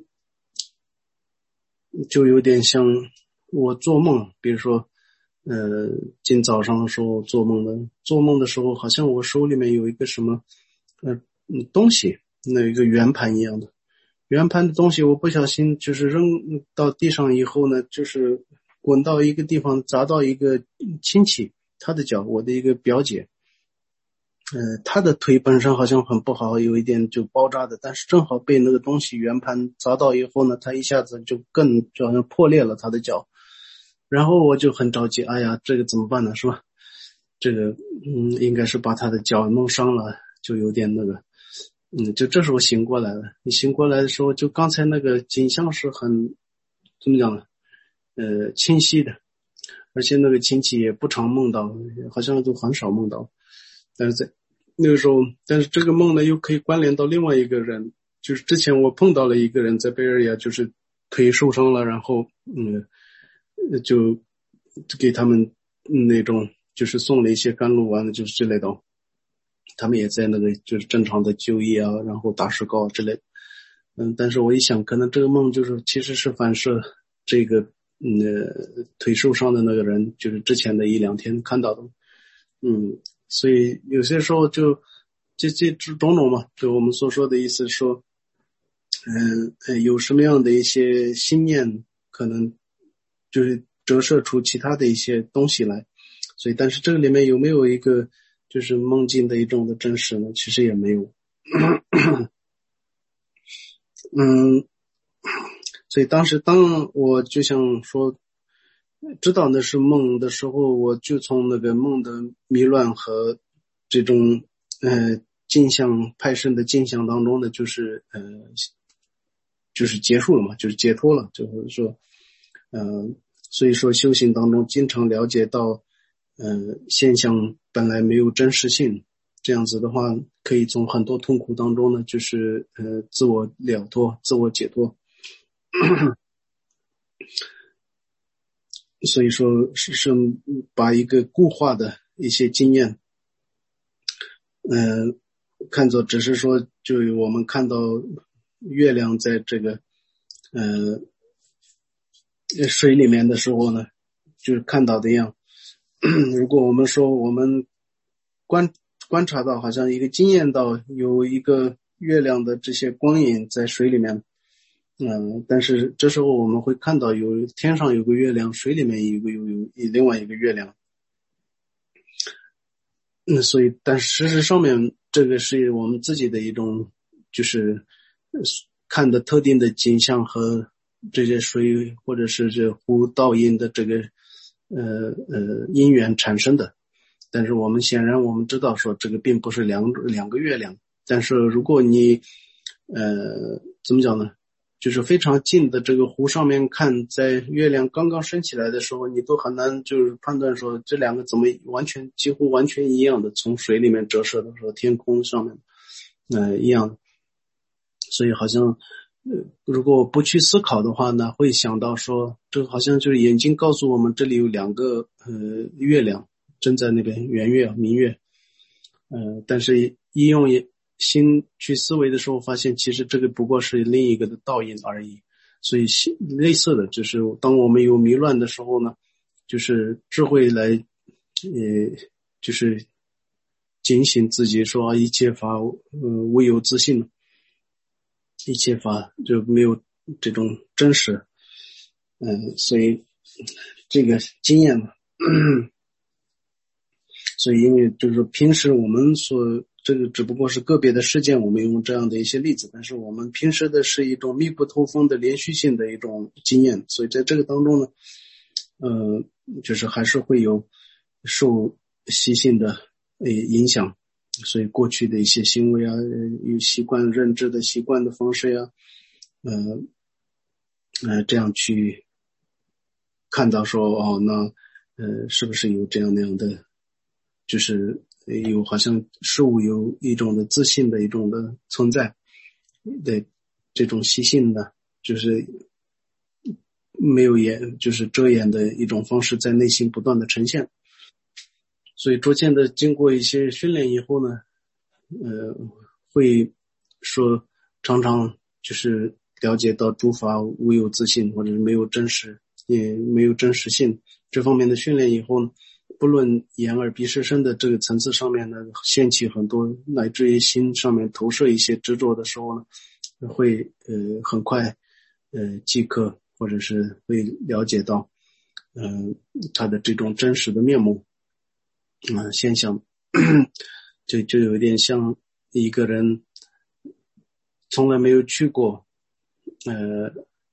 就有点像我做梦，比如说呃今早上的时候做梦的做梦的时候，好像我手里面有一个什么呃嗯东西，那一个圆盘一样的圆盘的东西，我不小心就是扔到地上以后呢，就是滚到一个地方，砸到一个亲戚他的脚，我的一个表姐，呃，他的腿本身好像很不好，有一点就包扎的，但是正好被那个东西圆盘砸到以后呢，他一下子就更就好像破裂了他的脚，然后我就很着急，哎呀，这个怎么办呢？是吧？这个嗯，应该是把他的脚弄伤了，就有点那个。嗯，就这时候醒过来了。你醒过来的时候，就刚才那个景象是很怎么讲呢？呃，清晰的，而且那个亲戚也不常梦到，好像都很少梦到。但是在那个时候，但是这个梦呢，又可以关联到另外一个人，就是之前我碰到了一个人在贝尔亚，就是腿受伤了，然后嗯，就给他们那种就是送了一些甘露丸，就是之类的。他们也在那个就是正常的就医啊，然后打石膏之类的。嗯，但是我一想，可能这个梦就是其实是反射这个嗯、呃、腿受伤的那个人，就是之前的一两天看到的。嗯，所以有些时候就这这种种嘛，就我们所说的意思说，嗯、呃，有什么样的一些心念，可能就是折射出其他的一些东西来。所以，但是这个里面有没有一个就是梦境的一种的真实呢？其实也没有。嗯，所以当时当我就想说知道那是梦的时候，我就从那个梦的迷乱和这种呃镜像派生的镜像当中呢，就是呃就是结束了嘛，就是解脱了，就是说呃所以说修行当中经常了解到呃现象本来没有真实性，这样子的话可以从很多痛苦当中呢就是呃自我了脱，自我解脱。所以说是是把一个固化的一些经验呃看作只是说就我们看到月亮在这个呃水里面的时候呢，就是看到的一样。如果我们说我们观观察到好像一个经验到有一个月亮的这些光影在水里面，嗯，但是这时候我们会看到有天上有个月亮，水里面有一个有有另外一个月亮。嗯，所以但事实上面这个是我们自己的一种就是看的特定的景象和这些水或者是这湖倒映的这个呃呃因缘产生的。但是我们显然我们知道说这个并不是两两个月亮，但是如果你呃怎么讲呢，就是非常近的这个湖上面看，在月亮刚刚升起来的时候，你都很难就是判断说这两个怎么完全几乎完全一样的从水里面折射的时候天空上面呃一样。所以好像呃如果不去思考的话呢，会想到说这好像就是眼睛告诉我们这里有两个呃月亮正在那边圆月明月。呃但是一用心去思维的时候，发现其实这个不过是另一个的倒影而已。所以类似的就是当我们有迷乱的时候呢，就是智慧来呃就是警醒自己说一切法呃无有自性，一切法就没有这种真实。嗯，所以这个经验嘛，所以因为就是平时我们所这个只不过是个别的事件，我们用这样的一些例子，但是我们平时的是一种密不透风的连续性的一种经验，所以在这个当中呢呃就是还是会有受习性的呃影响，所以过去的一些行为啊，有习惯认知的习惯的方式呀、啊、呃呃这样去看到说哦那呃是不是有这样那样的就是有好像事物有一种的自信的一种的存在的这种习性呢，就是没有掩，就是遮掩的一种方式在内心不断的呈现。所以逐渐的经过一些训练以后呢，呃，会说常常就是了解到诸法无有自性，或者是没有真实，也没有真实性这方面的训练以后呢，不论眼耳鼻舌身的这个层次上面呢，掀起很多，乃至于心上面投射一些执着的时候呢，会呃很快呃即刻或者是会了解到呃他的这种真实的面目啊、呃、现象。就就有点像一个人从来没有去过呃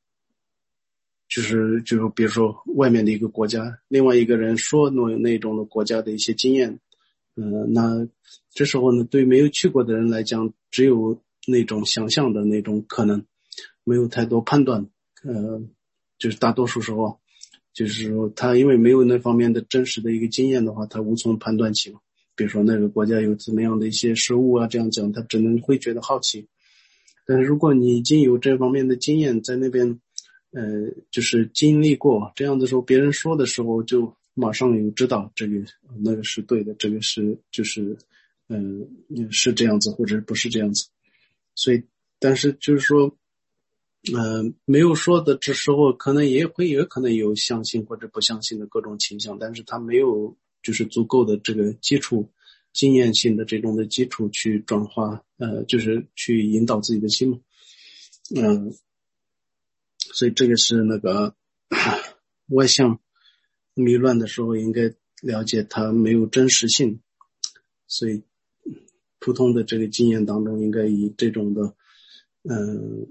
就是就是比如说外面的一个国家，另外一个人说那那种的国家的一些经验，呃那这时候呢，对没有去过的人来讲，只有那种想象的那种可能，没有太多判断，呃就是大多数时候就是说他因为没有那方面的真实的一个经验的话，他无从判断起嘛。比如说那个国家有怎么样的一些食物啊，这样讲他只能会觉得好奇。但是如果你已经有这方面的经验，在那边呃就是经历过这样的时候，别人说的时候就马上有知道这个那个是对的，这个是就是呃是这样子或者不是这样子。所以但是就是说呃没有说的这时候可能也会有可能有相信或者不相信的各种倾向，但是他没有就是足够的这个基础经验性的这种的基础去转化，呃就是去引导自己的心。嗯、呃所以这个是那个外向迷乱的时候应该了解它没有真实性，所以普通的这个经验当中应该以这种的嗯、呃、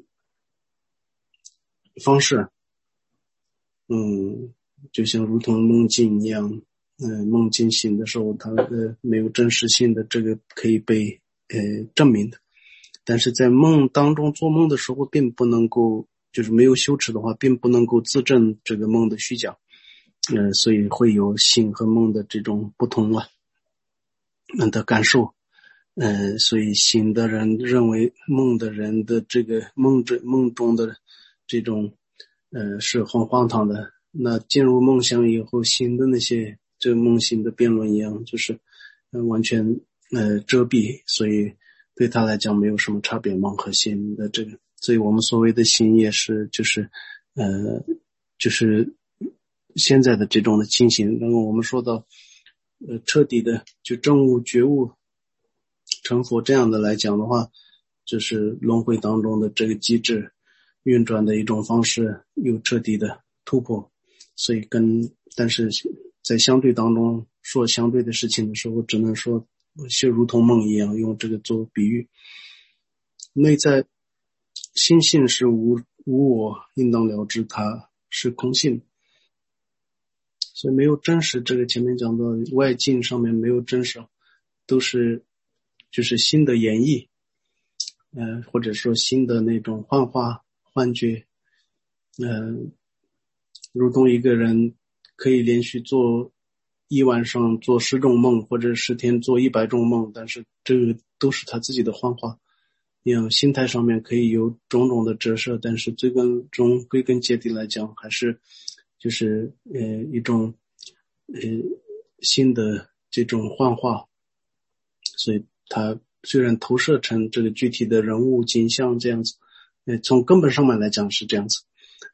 方式，嗯就像如同梦境一样，嗯、呃、梦境醒的时候它的没有真实性的这个可以被呃证明的，但是在梦当中做梦的时候并不能够，就是没有羞耻的话并不能够自证这个梦的虚假，呃，所以会有醒和梦的这种不同啊的感受。呃，所以醒的人认为梦的人的这个梦这梦中的这种呃是很荒唐的，那进入梦乡以后醒的那些这个梦醒的辩论一样，就是呃完全呃遮蔽，所以对他来讲没有什么差别，梦和醒的这个，所以我们所谓的醒也是就是呃就是现在的这种的情形。然后我们说到呃彻底的就证悟觉悟成佛这样的来讲的话，就是轮回当中的这个机制运转的一种方式有彻底的突破。所以跟但是在相对当中说相对的事情的时候，只能说就如同梦一样，用这个做比喻。内在心性是无无我，应当了知它是空性。所以没有真实，这个前面讲到外境上面没有真实，都是就是新的演绎，呃，或者说新的那种幻化、幻觉，呃，如同一个人可以连续做一晚上做十种梦，或者十天做一百种梦，但是这个都是他自己的幻化。一样，心态上面可以有种种的折射，但是最根中归根结底来讲，还是就是呃一种呃新的这种幻化。所以它虽然投射成这个具体的人物景象这样子，呃从根本上面来讲是这样子。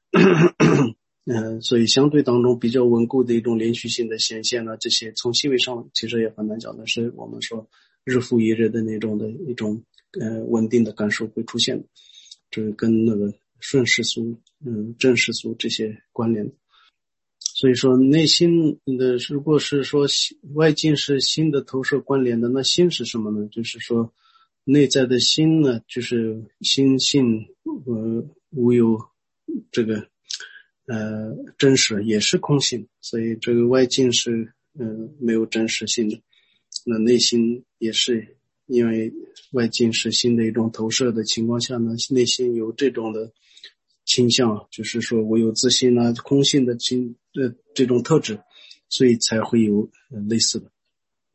呃，所以相对当中比较稳固的一种连续性的显现呢，这些从细微上其实也很难讲的，是我们说日复一日的那种的一种呃稳定的感受会出现，这个跟那个顺世俗、嗯正世俗这些关联。所以说内心的如果是说外境是心的投射关联的，那心是什么呢？就是说内在的心呢，就是心性呃无有这个呃真实，也是空性，所以这个外境是呃没有真实性的，那内心也是因为外境是心的一种投射的情况下呢，内心有这种的倾向，就是说我有自信啊空性的倾呃这种特质，所以才会有、呃、类似的。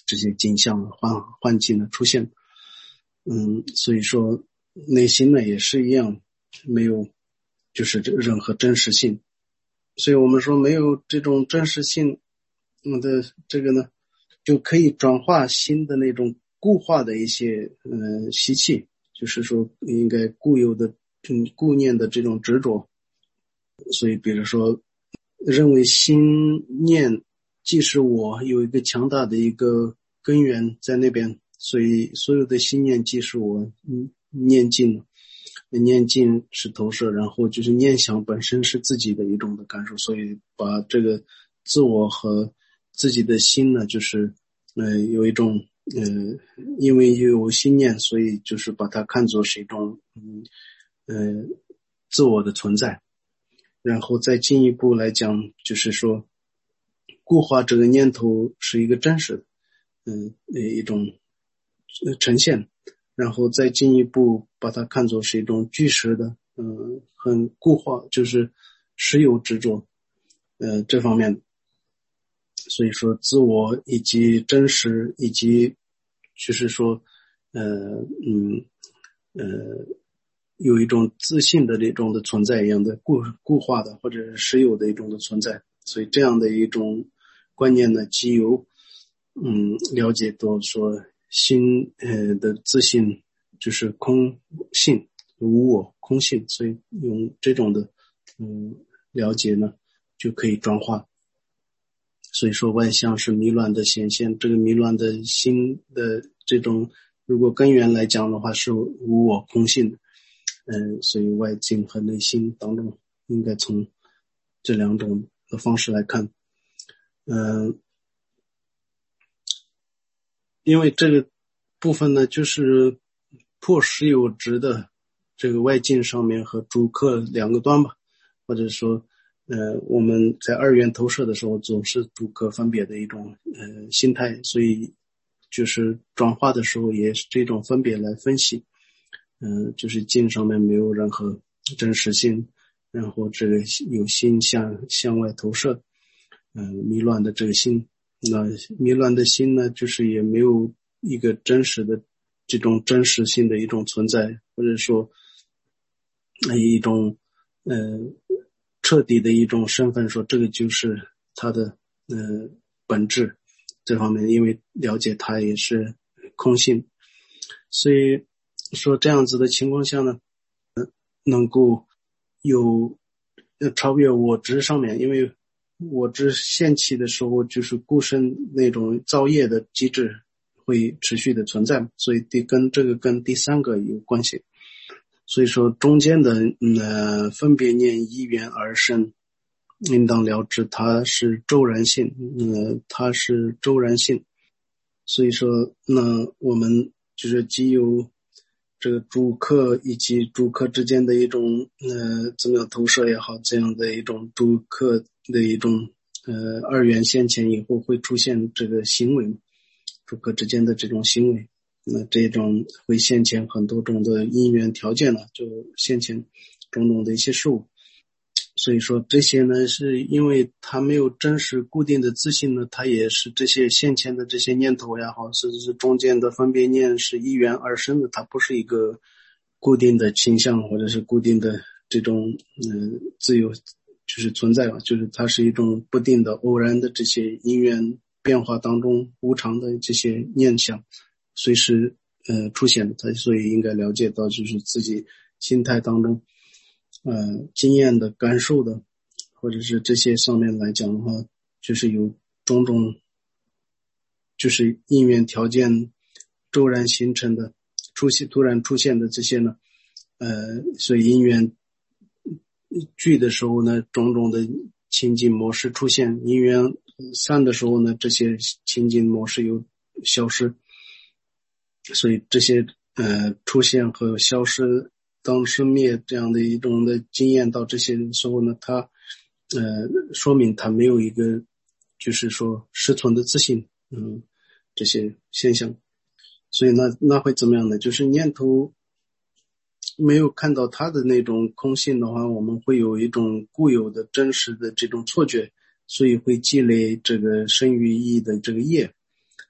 这些景象幻幻境的出现。嗯，所以说内心呢也是一样，没有就是这任何真实性。所以我们说没有这种真实性的这个呢，就可以转化新的那种固化的一些呃习气，就是说应该固有的嗯固念的这种执着。所以比如说认为心念即是我有一个强大的一个根源在那边，所以所有的心念即是我嗯念境，念境是投射，然后就是念想本身是自己的一种的感受，所以把这个自我和自己的心呢，就是呃有一种呃因为有心念，所以就是把它看作是一种嗯呃自我的存在。然后再进一步来讲，就是说固化这个念头是一个真实的嗯一种呈现，然后再进一步把它看作是一种具实的嗯很固化，就是实有执着呃这方面。所以说自我以及真实以及就是说呃嗯呃有一种自信的这种的存在一样的固固化的或者是实有的一种的存在。所以这样的一种观念呢，基由嗯了解到说心呃的自信就是空性无我空性，所以用这种的嗯了解呢就可以转化。所以说外相是迷乱的显现，这个迷乱的心的这种如果根源来讲的话是无我空性的。嗯，所以外境和内心当中应该从这两种的方式来看。嗯，因为这个部分呢就是破实有执的这个外境上面和主客两个端吧，或者说呃我们在二元投射的时候总是主客分别的一种呃心态，所以就是转化的时候也是这种分别来分析。嗯、呃，就是境上面没有任何真实性，然后这个有心向向外投射，嗯、呃，迷乱的这个心，那迷乱的心呢，就是也没有一个真实的这种真实性的一种存在，或者说一种呃彻底的一种身份，说这个就是它的呃本质这方面，因为了解它也是空性，所以说这样子的情况下呢，能够有超越我执上面，因为我执现起的时候就是固身那种造业的机制会持续的存在，所以第跟这个跟第三个有关系。所以说中间的呃分别念一缘而生，应当了知它是骤然性，呃它是骤然性。所以说那我们就是基由这个主客以及主客之间的一种呃怎么样投射也好，这样的一种主客的一种呃二元现前以后会出现这个行为，主客之间的这种行为，那这种会现前很多种的因缘条件呢，就现前种种的一些事物。所以说这些呢是因为它没有真实固定的自信呢，它也是这些现前的这些念头也好，甚至是中间的分别念是一缘而生的，它不是一个固定的倾向或者是固定的这种嗯、呃、自由就是存在吧，就是它是一种不定的偶然的这些因缘变化当中无常的这些念想随时呃出现的，它所以应该了解到就是自己心态当中呃，经验的感受的，或者是这些上面来讲的话，就是有种种，就是因缘条件骤然形成的，出现突然出现的这些呢，呃，所以因缘聚的时候呢，种种的情景模式出现；因缘散的时候呢，这些情景模式又消失。所以这些呃出现和消失。当生灭这样的一种的经验到这些时候呢，它呃说明它没有一个就是说实存的自信，嗯，这些现象。所以那那会怎么样呢？就是念头没有看到它的那种空性的话，我们会有一种固有的真实的这种错觉，所以会积累这个生于意的这个业。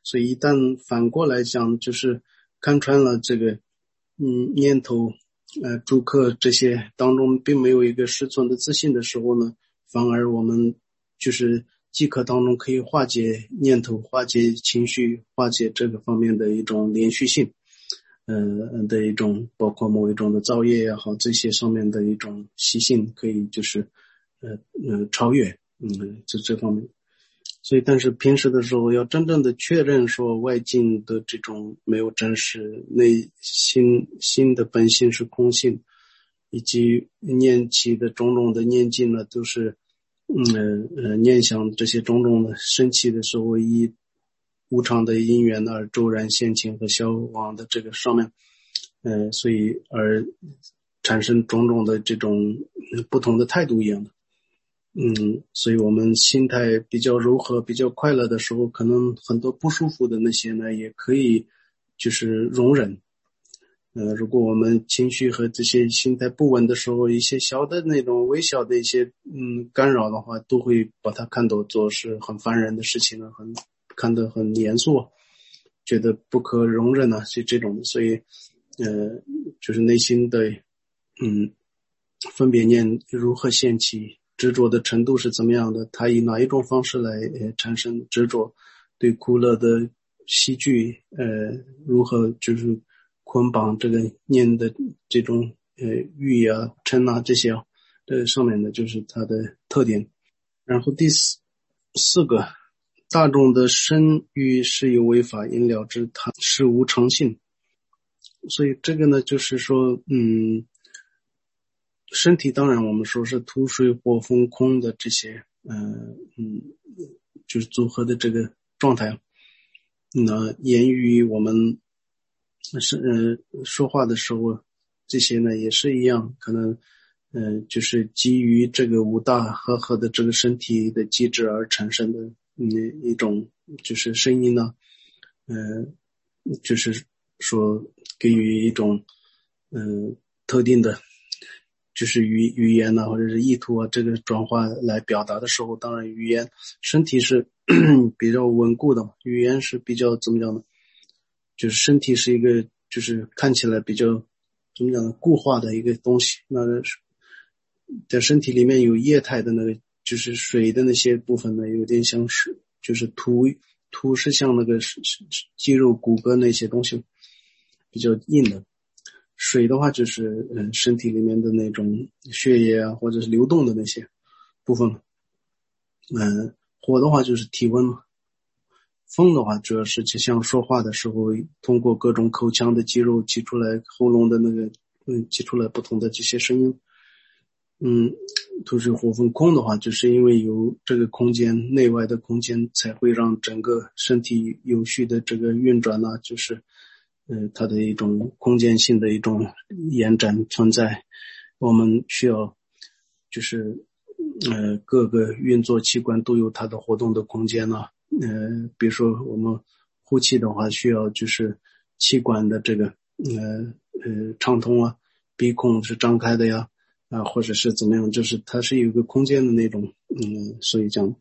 所以一旦反过来讲，就是看穿了这个嗯念头呃住客这些当中并没有一个实存的自信的时候呢，反而我们就是即刻当中可以化解念头，化解情绪，化解这个方面的一种连续性呃的一种，包括某一种的造业也好，这些上面的一种习性可以就是呃呃超越嗯这这方面。所以但是平时的时候要真正的确认说外境的这种没有真实，内心心的本性是空性，以及念起的种种的念境呢都是嗯呃念想这些种种的升起的时候以无常的因缘而骤然现前和消亡的这个上面呃所以而产生种种的这种不同的态度一样的。嗯，所以我们心态比较柔和比较快乐的时候，可能很多不舒服的那些呢也可以就是容忍。呃，如果我们情绪和这些心态不稳的时候，一些小的那种微小的一些嗯干扰的话，都会把它看作做是很烦人的事情呢，很看得很严肃，觉得不可容忍啊，是这种。所以呃就是内心的嗯分别念如何现起，执着的程度是怎么样的，它以哪一种方式来呃产生执着，对苦乐的戏剧呃如何就是捆绑这个念的这种呃欲啊嗔啊这些啊这上面的就是它的特点。然后第四四个，大众的身欲是有为法因了之，它是无常性。所以这个呢就是说嗯身体当然我们说是土水火风空的这些呃嗯就是组合的这个状态。那言语我们是呃说话的时候这些呢也是一样，可能呃就是基于这个五大和合的这个身体的机制而产生的嗯一种就是声音呢呃就是说给予一种嗯、呃、特定的就是语语言呢、啊、或者是意图啊这个转化来表达的时候，当然语言身体是比较稳固的，语言是比较怎么讲呢，就是身体是一个就是看起来比较怎么讲呢固化的一个东西。那在身体里面有液态的那个就是水的那些部分呢有点像是就是土土是像那个肌肉骨骼那些东西比较硬的，水的话就是嗯身体里面的那种血液啊或者是流动的那些部分。嗯，火的话就是体温嘛，风的话主要是就像说话的时候通过各种口腔的肌肉挤出来喉咙的那个嗯挤出来不同的这些声音。嗯，土水火风空的话就是因为有这个空间内外的空间才会让整个身体有序的这个运转啊，就是呃它的一种空间性的一种延展存在。我们需要就是呃各个运作器官都有它的活动的空间啊。呃比如说我们呼气的话需要就是气管的这个呃呃畅通啊，鼻孔是张开的呀啊或者是怎么样，就是它是有一个空间的那种嗯所以这样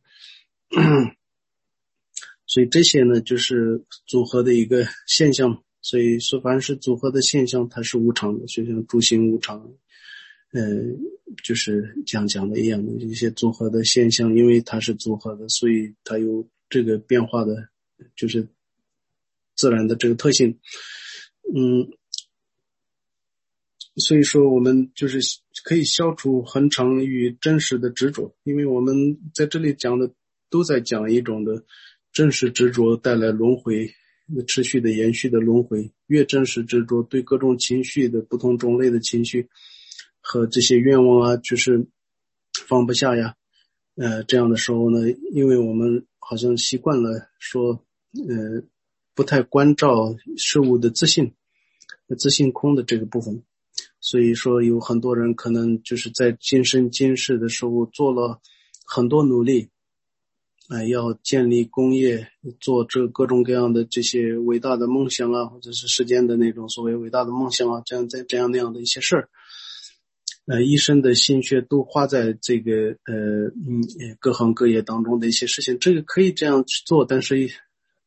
所以这些呢就是组合的一个现象。所以说凡是组合的现象它是无常的，就像诸行无常呃就是讲讲的一样的一些组合的现象，因为它是组合的，所以它有这个变化的就是自然的这个特性。嗯，所以说我们就是可以消除恒常与真实的执着，因为我们在这里讲的都在讲一种的真实执着带来轮回持续的延续的轮回，越真实执着对各种情绪的不同种类的情绪和这些愿望啊就是放不下呀呃这样的时候呢，因为我们好像习惯了说呃不太关照事物的自信自信空的这个部分，所以说有很多人可能就是在今生今世的时候做了很多努力呃，要建立工业，做这各种各样的这些伟大的梦想啊，或者是世间的那种所谓伟大的梦想啊，这样在这样那样的一些事儿，呃，一生的心血都花在这个呃嗯各行各业当中的一些事情，这个可以这样去做，但是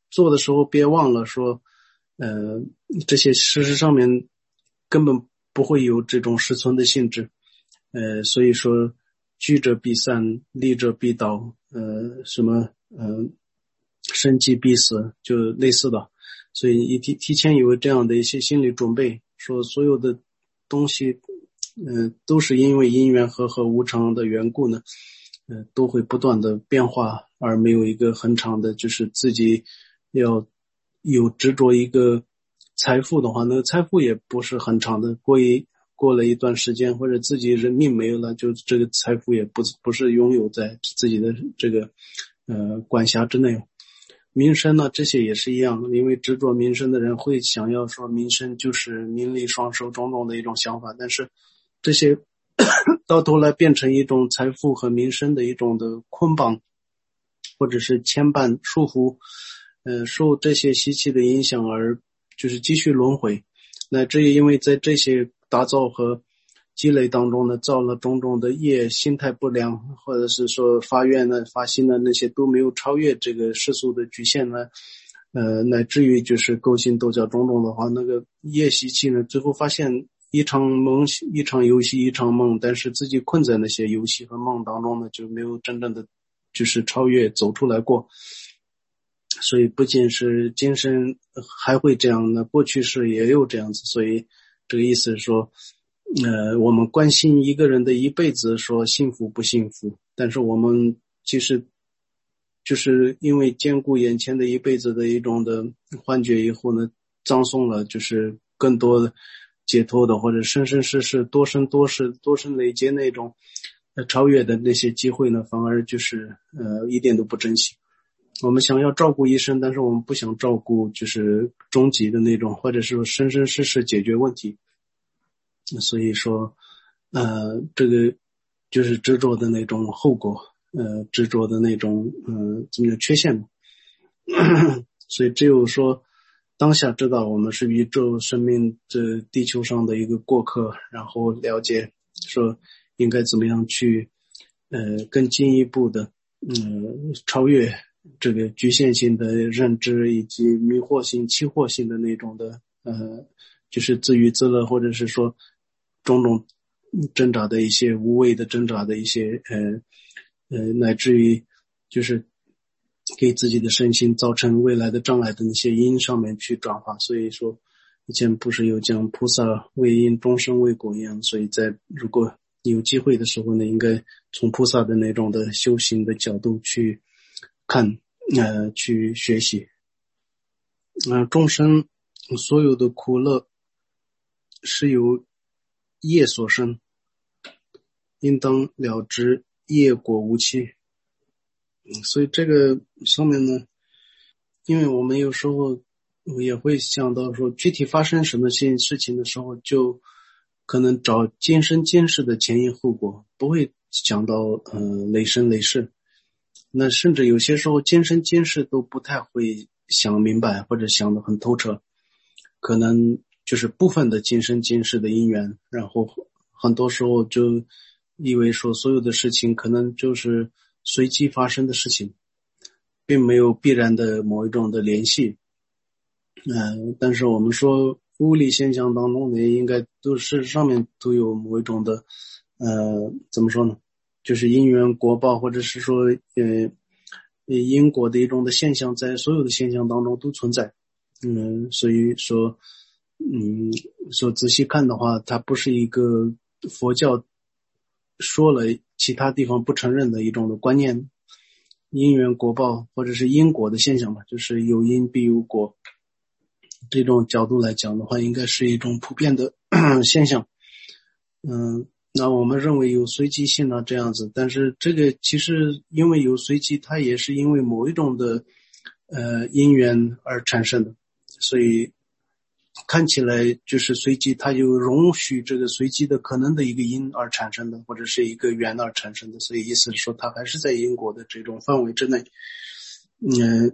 做的时候别忘了说，呃，这些事实上面根本不会有这种实存的性质，呃，所以说居者必散，立者必倒，呃，什么呃，生计必死，就类似的，所以一提提前有这样的一些心理准备，说所有的东西，呃，都是因为因缘和合无常的缘故呢，呃，都会不断的变化，而没有一个很长的，就是自己要有执着一个财富的话，那个财富也不是很长的，过一过了一段时间，或者自己人命没有了，就这个财富也不不是拥有在自己的这个呃管辖之内。民生呢，这些也是一样，因为执着民生的人会想要说民生就是名利双收种种的一种想法，但是这些到头来变成一种财富和民生的一种的捆绑，或者是牵绊束缚，呃，受这些习气的影响而就是继续轮回，乃至于因为在这些打造和积累当中呢，造了种种的业，心态不良，或者是说发愿呢、发心呢，那些都没有超越这个世俗的局限呢，呃，乃至于就是勾心斗角种种的话，那个业习气呢，最后发现一场梦、一场游戏、一场梦，但是自己困在那些游戏和梦当中呢，就没有真正的就是超越走出来过。所以不仅是今生还会这样的，过去世也有这样子，所以这个意思是说，呃，我们关心一个人的一辈子说幸福不幸福，但是我们其实就是因为兼顾眼前的一辈子的一种的幻觉以后呢，葬送了就是更多的解脱的或者生生世世多生多世多生累劫那种呃超越的那些机会呢，反而就是呃一点都不珍惜。我们想要照顾一生，但是我们不想照顾就是终极的那种，或者是说生生世世解决问题。所以说呃这个就是执着的那种后果，呃执着的那种呃怎么讲缺陷。所以只有说当下知道我们是宇宙生命这地球上的一个过客，然后了解说应该怎么样去呃更进一步的嗯、呃、超越这个局限性的认知以及迷惑性欺惑性的那种的呃就是自娱自乐，或者是说种种挣扎的一些无谓的挣扎的一些呃呃乃至于就是给自己的身心造成未来的障碍的那些因上面去转化。所以说以前不是有讲菩萨为因终生为果一样，所以在如果有机会的时候呢，应该从菩萨的那种的修行的角度去看呃去学习。呃众生所有的苦乐是由业所生，应当了知业果无期。所以这个上面呢，因为我们有时候也会想到说具体发生什么事情的时候，就可能找今生今世的前因后果，不会想到呃累生累世。那甚至有些时候今生今世都不太会想明白，或者想得很透彻，可能就是部分的今生今世的因缘，然后很多时候就以为说所有的事情可能就是随机发生的事情，并没有必然的某一种的联系。嗯、呃，但是我们说物理现象当中呢，应该都是上面都有某一种的呃怎么说呢，就是因缘果报，或者是说呃因果的一种的现象，在所有的现象当中都存在。嗯，所以说嗯说仔细看的话，它不是一个佛教说了其他地方不承认的一种的观念，因缘果报或者是因果的现象吧，就是有因必有果，这种角度来讲的话，应该是一种普遍的现象。嗯，那我们认为有随机性啊这样子，但是这个其实因为有随机，它也是因为某一种的呃因缘而产生的，所以看起来就是随机，它就容许这个随机的可能的一个因而产生的，或者是一个缘而产生的，所以意思是说它还是在因果的这种范围之内。嗯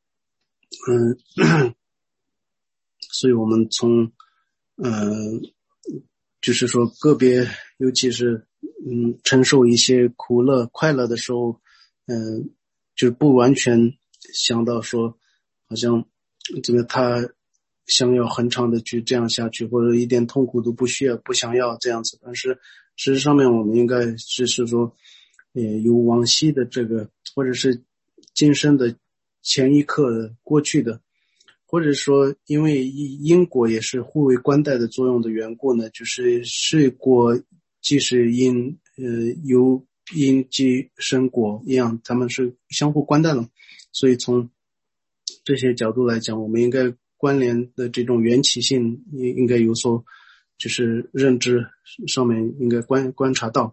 嗯，所以我们从嗯、呃、就是说个别尤其是嗯承受一些苦乐快乐的时候，嗯、呃、就不完全想到说好像这个他想要很长的去这样下去，或者一点痛苦都不需要不想要这样子。但是事实上面我们应该只是说呃有往昔的这个，或者是今生的前一刻的过去的，或者说因为因果也是互为关带的作用的缘故呢，就是是果即是因，呃由因即生果一样，他们是相互关带的。所以从这些角度来讲，我们应该关联的这种缘起性应该有所就是认知上面应该观观察到。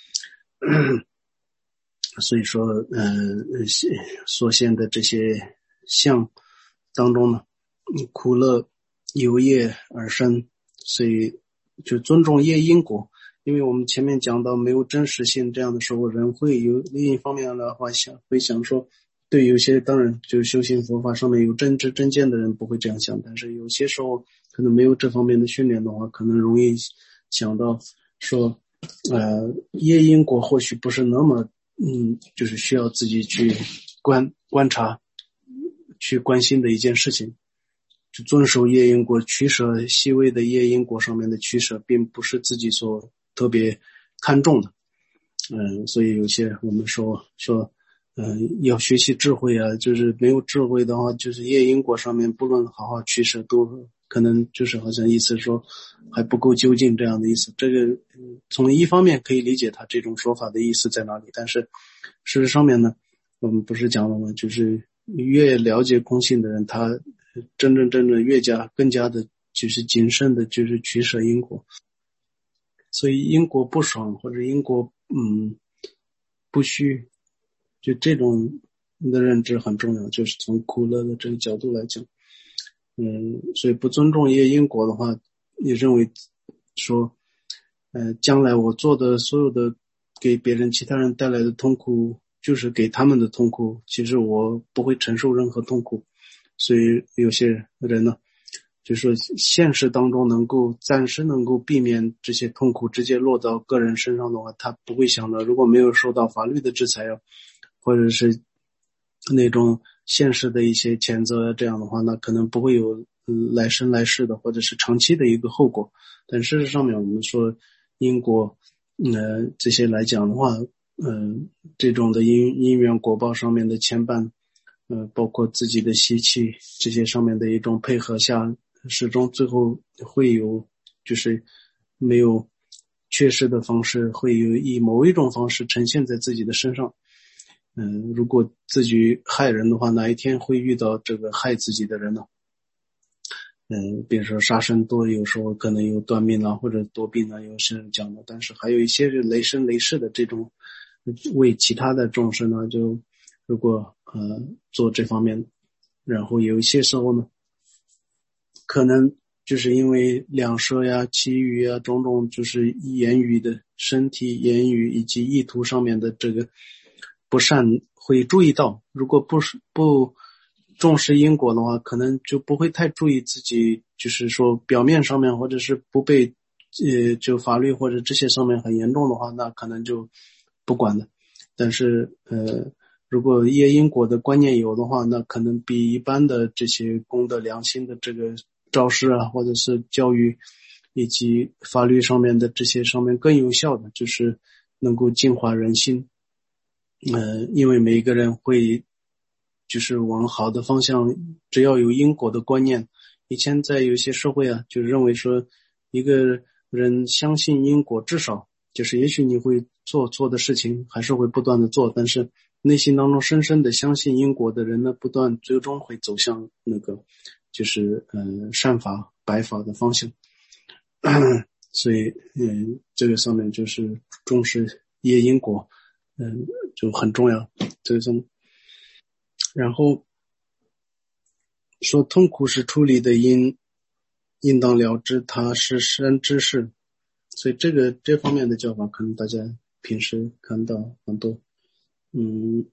所以说呃所现的这些相当中呢，苦乐由业而生，所以就尊重业因果。因为我们前面讲到没有真实性这样的时候，人会有另一方面的话想会想说，对有些当然就是修行佛法上面有真知真见的人不会这样想，但是有些时候可能没有这方面的训练的话，可能容易想到说呃业因果或许不是那么嗯就是需要自己去观观察去关心的一件事情。去遵守业因果取舍，细微的业因果上面的取舍并不是自己所特别看重的。嗯，所以有些我们说说嗯，要学习智慧啊，就是没有智慧的话，就是业因果上面不论好好取舍，都可能就是好像意思说还不够究竟这样的意思。这个从一方面可以理解他这种说法的意思在哪里，但是事实上面呢，我们不是讲了吗？就是越了解空性的人，他真正真正越加更加的就是谨慎的就是取舍因果。所以因果不爽或者因果嗯不虚，就这种的认知很重要，就是从苦乐的这个角度来讲。嗯，所以不尊重业因果的话，也认为说呃将来我做的所有的给别人其他人带来的痛苦就是给他们的痛苦，其实我不会承受任何痛苦。所以有些人呢，就是说现实当中能够暂时能够避免这些痛苦直接落到个人身上的话，他不会想到如果没有受到法律的制裁啊，或者是那种现实的一些谴责，这样的话那可能不会有来生来世的或者是长期的一个后果。但事实上面我们说因果呃这些来讲的话，嗯、呃，这种的因因缘果报上面的牵绊，呃，包括自己的习气这些上面的一种配合下，始终最后会有就是没有缺失的方式，会有以某一种方式呈现在自己的身上。嗯，如果自己害人的话，哪一天会遇到这个害自己的人呢？嗯，比如说杀生多，有时候可能有断命啊，或者多病啊，有些人讲的。但是还有一些是雷生雷世的这种，为其他的众生呢，就如果呃做这方面，然后有一些时候呢，可能就是因为两舌呀、绮语啊种种，就是言语的身体、言语以及意图上面的这个不善会注意到。如果不是不重视因果的话，可能就不会太注意自己，就是说表面上面或者是不被呃就法律或者这些上面很严重的话，那可能就不管的。但是呃如果业因果的观念有的话，那可能比一般的这些功德良心的这个招式啊，或者是教育以及法律上面的这些上面更有效的，就是能够净化人心。呃，因为每一个人会就是往好的方向，只要有因果的观念。以前在有些社会啊，就认为说一个人相信因果，至少就是也许你会做错的事情还是会不断的做，但是内心当中深深的相信因果的人呢，不断最终会走向那个就是呃善法白法的方向。所以嗯，这个上面就是重视业因果，嗯，就很重要。这个上面然后说痛苦是处理的因，应当了知它是生之事。所以这个这方面的教法可能大家平时看到很多。嗯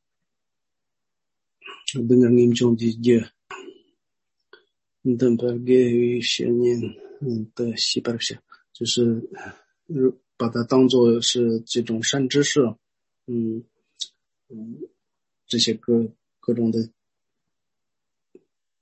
dengan nghiêm的也等把给些年嗯的西巴些，就是把它当作是这种善知识。嗯嗯，这些各各种的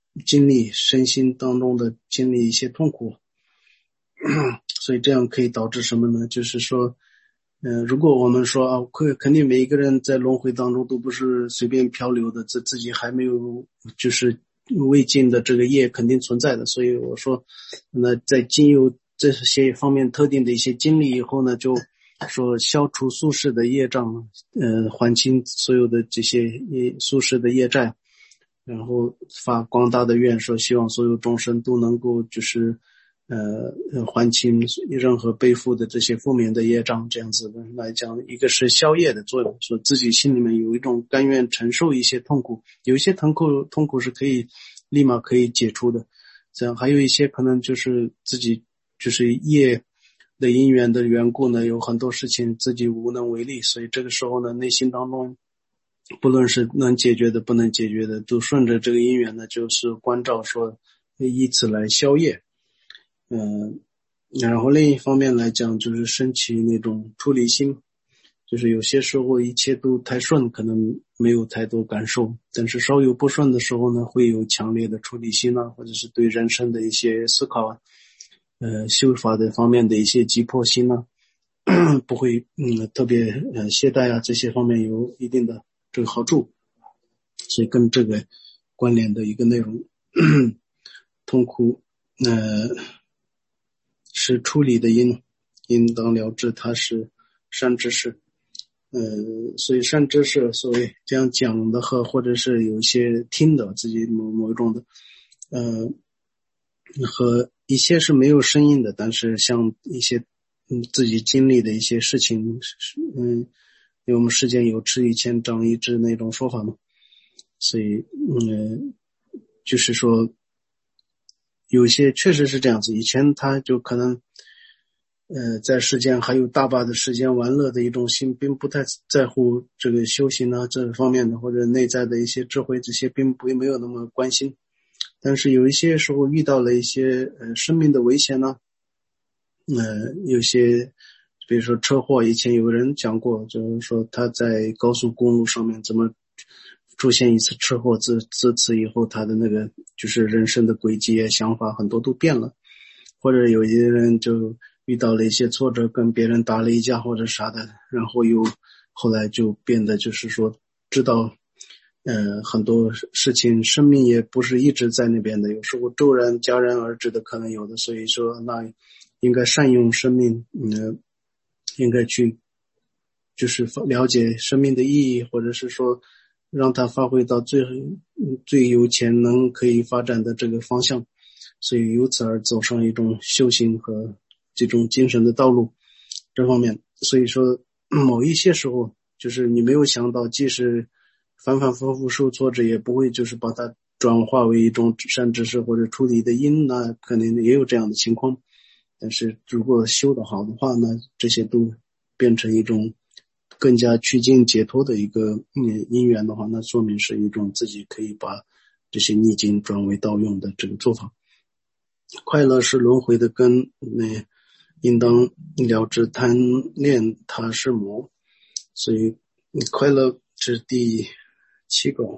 经历身心当中的经历一些痛苦，所以这样可以导致什么呢？就是说，呃，如果我们说啊，肯肯定每一个人在轮回当中都不是随便漂流的，自自己还没有就是未尽的这个业肯定存在的，所以我说，那在经由这些方面特定的一些经历以后呢，就说消除宿世的业障，呃，还清所有的这些业宿世的业债，然后发广大的愿，说希望所有众生都能够就是呃还清任何背负的这些负面的业障，这样子的来讲，一个是消业的作用，说自己心里面有一种甘愿承受一些痛苦，有一些痛苦痛苦是可以立马可以解除的，这样还有一些可能就是自己就是业的因缘的缘故呢，有很多事情自己无能为力，所以这个时候呢，内心当中不论是能解决的不能解决的，都顺着这个因缘呢，就是关照说以此来消业。嗯，然后另一方面来讲，就是升起那种出离心，就是有些时候一切都太顺，可能没有太多感受，但是稍有不顺的时候呢，会有强烈的出离心啊，或者是对人生的一些思考啊，呃，修法的方面的一些急迫心呢、啊，不会嗯特别呃懈怠啊，这些方面有一定的这个好处，所以跟这个关联的一个内容，痛苦呃是处理的因，应当了知它是善知识。呃，所以善知识所谓这样讲的和或者是有一些听的自己某某一种的，呃，和一些是没有声音的，但是像一些嗯自己经历的一些事情，嗯，因为我们世间有吃一堑长一智那种说法嘛，所以嗯，就是说有些确实是这样子，以前他就可能呃，在世间还有大把的时间玩乐的一种心，并不太在乎这个修行啊这方面的，或者内在的一些智慧，这些并不没有那么关心。但是有一些时候遇到了一些呃生命的危险呢，呃，有些比如说车祸，以前有人讲过，就是说他在高速公路上面怎么出现一次车祸，自自此以后他的那个就是人生的轨迹想法很多都变了，或者有些人就遇到了一些挫折，跟别人打了一架或者啥的，然后又后来就变得就是说知道呃很多事情生命也不是一直在那边的，有时候骤然戛然而止的可能有的，所以说那应该善用生命，嗯，应该去就是了解生命的意义，或者是说让它发挥到最最有潜能可以发展的这个方向，所以由此而走上一种修行和这种精神的道路这方面。所以说某一些时候就是你没有想到，即使反反复复受挫折，也不会就是把它转化为一种善知识或者处理的因，那可能也有这样的情况。但是如果修得好的话呢，这些都变成一种更加趋近解脱的一个嗯因缘的话，那说明是一种自己可以把这些逆境转为道用的这个做法。快乐是轮回的根，那应当了知贪恋它是魔，所以快乐是第七个。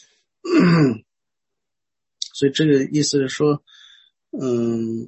所以这个意思是说，嗯，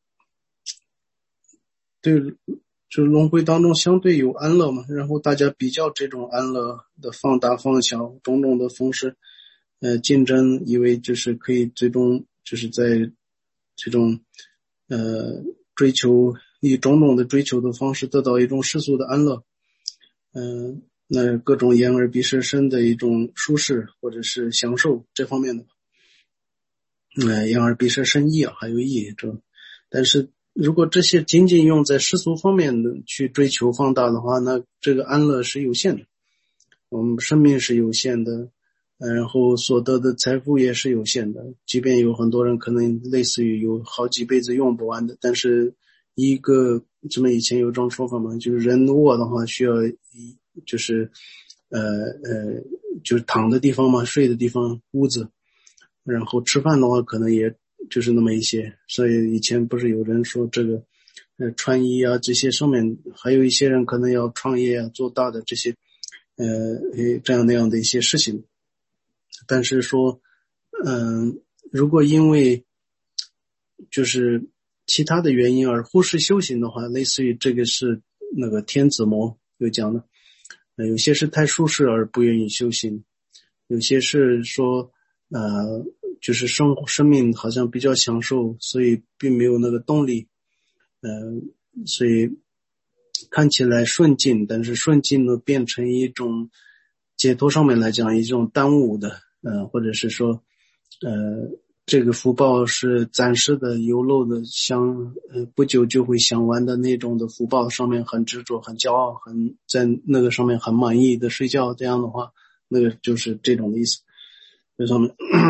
对，就是轮回当中相对有安乐嘛，然后大家比较这种安乐的放大放小种种的方式，呃，竞争，以为就是可以最终就是在这种呃追求以种种的追求的方式得到一种世俗的安乐，嗯、呃，那各种眼耳鼻舌身的一种舒适或者是享受这方面的，呃，眼耳鼻舌身意啊，还有意这，但是如果这些仅仅用在世俗方面的去追求放大的话，那这个安乐是有限的，我们生命是有限的，然后所得的财富也是有限的，即便有很多人可能类似于有好几辈子用不完的，但是一个这么以前有种说法嘛，就是人卧的话需要一就是呃呃就是躺的地方嘛，睡的地方屋子，然后吃饭的话可能也就是那么一些，所以以前不是有人说这个呃穿衣啊这些上面，还有一些人可能要创业啊做大的这些呃这样那样的一些事情，但是说嗯如果因为就是其他的原因而忽视修行的话，类似于这个是那个天子魔有讲的，呃，有些是太舒适而不愿意修行，有些是说呃，就是生生命好像比较享受，所以并没有那个动力，呃，所以看起来顺境，但是顺境呢变成一种解脱上面来讲一种耽误的，呃，或者是说呃这个福报是暂时的游漏的，想呃不久就会享完的那种的福报，上面很执着很骄傲，很在那个上面很满意的睡觉，这样的话那个就是这种的意思。这上面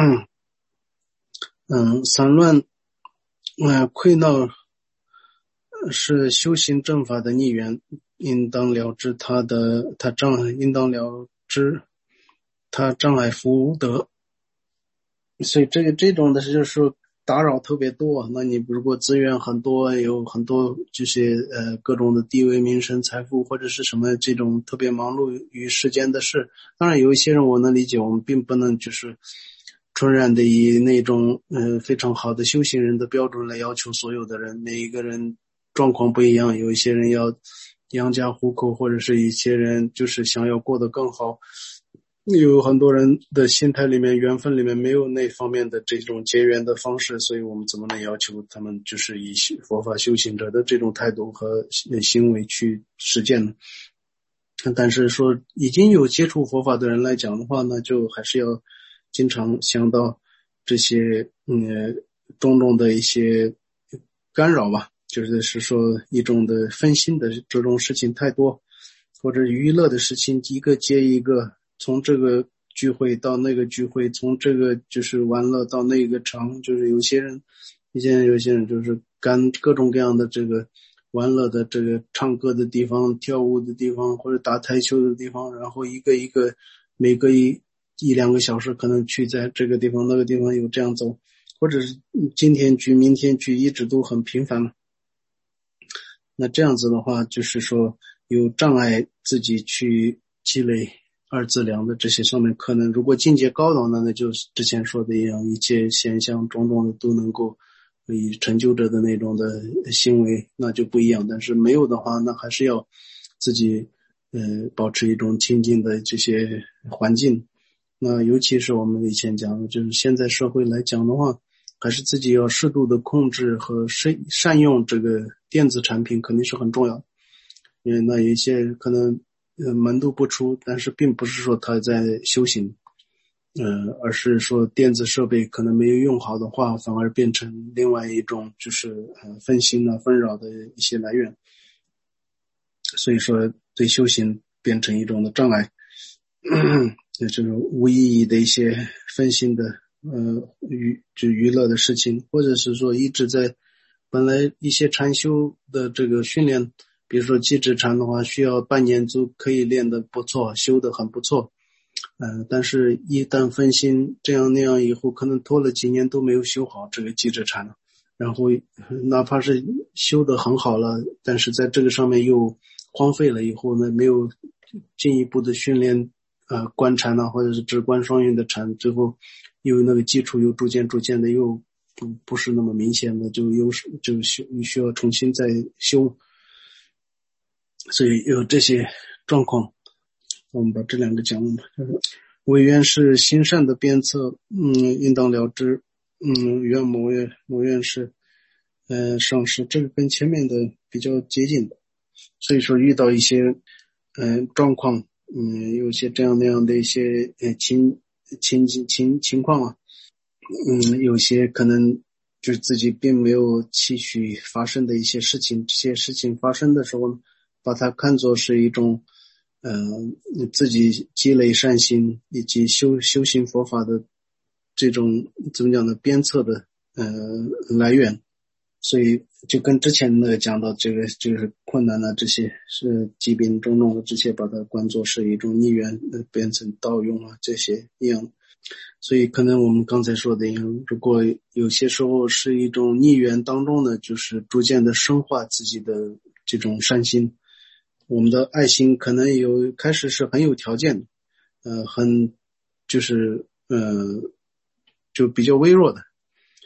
嗯散乱呃溃闹是修行正法的逆缘，应当了知他的他障碍，应当了知他障碍福德。所以这个这种的就是说打扰特别多，那你如果资源很多，有很多这些呃各种的地位名声财富或者是什么这种特别忙碌于世间的事，当然有一些人我能理解，我们并不能就是纯然的以那种呃非常好的修行人的标准来要求所有的人，每一个人状况不一样，有一些人要养家糊口，或者是一些人就是想要过得更好，有很多人的心态里面缘分里面没有那方面的这种结缘的方式，所以我们怎么能要求他们就是以佛法修行者的这种态度和行为去实践呢？但是说已经有接触佛法的人来讲的话呢，就还是要经常想到这些嗯种种的一些干扰吧，就是是说一种的分心的这种事情太多，或者娱乐的事情一个接一个，从这个聚会到那个聚会，从这个就是玩乐到那个场，就是有些人以前有些人就是干各种各样的这个玩乐的这个唱歌的地方，跳舞的地方，或者打台球的地方，然后一个一个每个一一两个小时可能去在这个地方那个地方有这样走，或者是今天去明天去，一直都很频繁了。那这样子的话就是说有障碍自己去积累二资粮的这些上面，可能如果境界高了呢，那就是之前说的一样，一切现象种种的都能够以成就者的那种的行为，那就不一样。但是没有的话，那还是要自己呃保持一种清净的这些环境。那尤其是我们以前讲的，就是现在社会来讲的话，还是自己要适度的控制和善善用这个电子产品，肯定是很重要的。因为那有一些可能呃门都不出，但是并不是说他在修行，呃，而是说电子设备可能没有用好的话，反而变成另外一种就是呃分心啊纷扰的一些来源。所以说对修行变成一种的障碍，也就是无意义的一些分心的呃娱就娱乐的事情，或者是说一直在本来一些禅修的这个训练，比如说基止禅的话，需要半年就可以练得不错，修得很不错，呃，但是一旦分心这样那样以后，可能拖了几年都没有修好这个基止禅了，然后哪怕是修得很好了，但是在这个上面又荒废了以后呢，没有进一步的训练呃观禅啊，或者是止观双运的禅，最后又那个基础又逐渐逐渐的又不不是那么明显的，就又就需需要重新再修。所以有这些状况，我们把这两个讲了。唯愿是心善的鞭策，嗯，应当了知，嗯，愿某愿某愿是呃上师，这个跟前面的比较接近的。所以说遇到一些嗯、呃、状况，嗯，有些这样那样的一些呃情情情情情况啊，嗯，有些可能就是自己并没有期许发生的一些事情，这些事情发生的时候，把它看作是一种呃自己积累善心以及修修行佛法的这种怎么讲呢鞭策的呃来源。所以就跟之前那个讲到这个就是困难的这些是疾病种种的这些，把它关作是一种逆缘变成盗用啊这些一样。所以可能我们刚才说的一样，如果有些时候是一种逆缘当中呢，就是逐渐的深化自己的这种善心，我们的爱心可能有开始是很有条件的，呃，很就是呃就比较微弱的，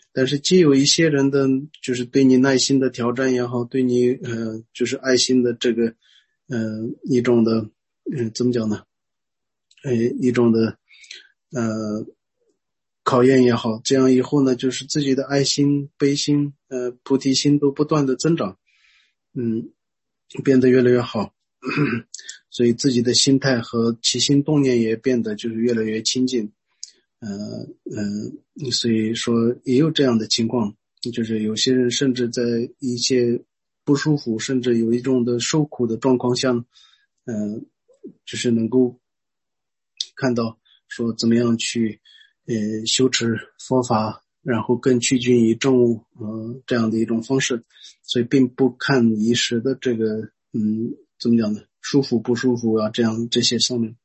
但是既有一些人的就是对你耐心的挑战也好，对你呃就是爱心的这个呃一种的嗯、呃、怎么讲呢？呃一种的呃考验也好，这样以后呢，就是自己的爱心、悲心、呃菩提心都不断的增长，嗯，变得越来越好，所以自己的心态和起心动念也变得就是越来越亲近，呃呃，所以说也有这样的情况，就是有些人甚至在一些不舒服，甚至有一种的受苦的状况下，呃，就是能够看到说怎么样去呃修持佛法，然后更趋近于正悟，呃这样的一种方式，所以并不看一时的这个嗯怎么讲呢，舒服不舒服啊，这样这些上面。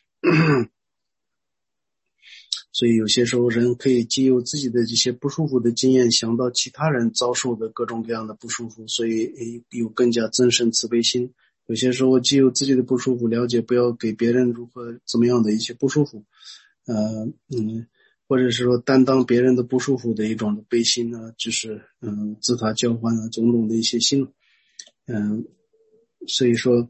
所以有些时候人可以既有自己的这些不舒服的经验，想到其他人遭受的各种各样的不舒服，所以有更加增生慈悲心。有些时候既有自己的不舒服，了解不要给别人如何怎么样的一些不舒服，呃嗯，或者是说担当别人的不舒服的一种的悲心呢，就是嗯自他交换啊种种的一些心，嗯，所以说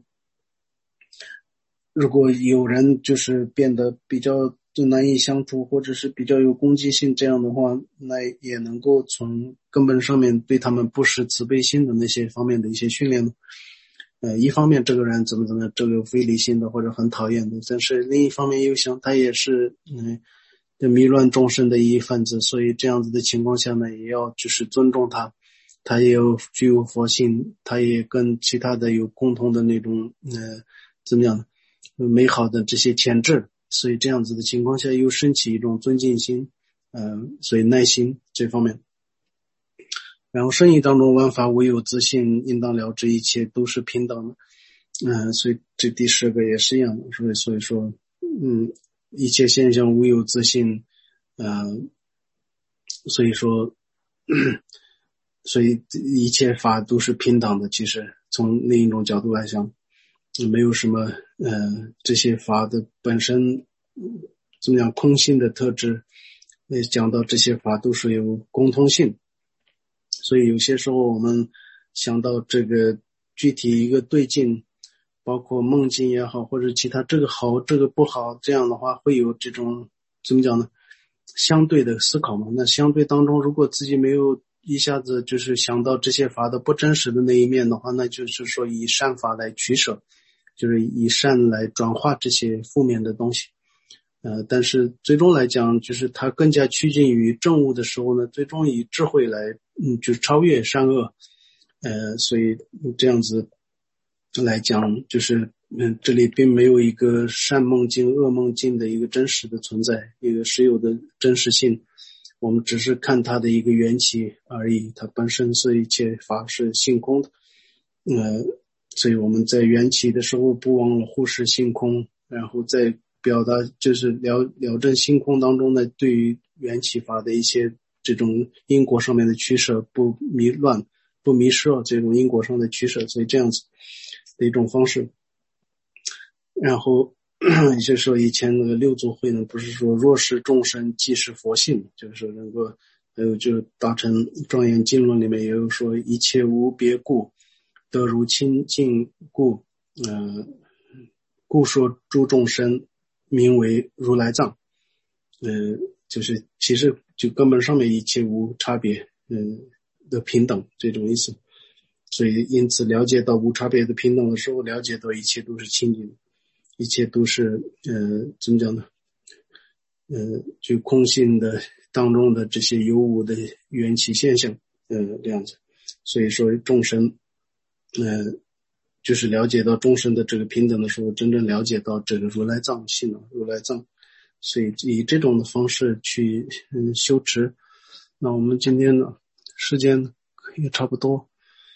如果有人就是变得比较就难以相处，或者是比较有攻击性，这样的话，那也能够从根本上面对他们不失慈悲心的那些方面的一些训练。呃，一方面这个人怎么怎么这个非理性的或者很讨厌的，但是另一方面又想他也是嗯迷乱众生的一份子，所以这样子的情况下呢，也要就是尊重他，他也有具有佛性，他也跟其他的有共同的那种呃怎么样呢？美好的这些潜质，所以这样子的情况下又升起一种尊敬心，呃，所以耐心这方面。然后生意当中万法唯有自性，应当了知一切都是平等的，嗯、呃，所以这第十个也是一样的，所以所以说，嗯，一切现象无有自性，呃，所以说，所以一切法都是平等的。其实从另一种角度来讲，没有什么呃这些法的本身怎么样空性的特质，也讲到这些法都是有共通性。所以有些时候我们想到这个具体一个对境，包括梦境也好，或者其他这个好这个不好，这样的话会有这种怎么讲呢，相对的思考嘛。那相对当中如果自己没有一下子就是想到这些法的不真实的那一面的话，那就是说以善法来取舍，就是以善来转化这些负面的东西。呃，但是最终来讲，就是它更加趋近于正悟的时候呢，最终以智慧来，嗯，就超越善恶，呃，所以这样子来讲，就是嗯，这里并没有一个善梦境、恶梦境的一个真实的存在，一个实有的真实性，我们只是看它的一个缘起而已，它本身是一切法是性空的，呃，所以我们在缘起的时候不忘了忽视性空，然后在表达就是了了证性空当中呢，对于缘起法的一些这种因果上面的取舍，不迷乱不迷失这种因果上的取舍，所以这样子的一种方式。然后也就是说以前那个六祖慧呢，不是说若是众生即是佛性，就是说能够还有就大乘庄严经论里面也有说一切无别故得如清净故，呃故说诸众生名为如来藏，呃，就是其实就根本上面一切无差别，嗯、呃、的平等这种意思。所以因此了解到无差别的平等的时候，了解到一切都是清净的，一切都是呃怎么讲呢？呃，就空性的当中的这些有无的缘起现象，呃这样子。所以说众生，呃，就是了解到众生的这个平等的时候，真正了解到这个如来藏性了，如来藏。所以以这种的方式去嗯修持。那我们今天呢，时间也差不多。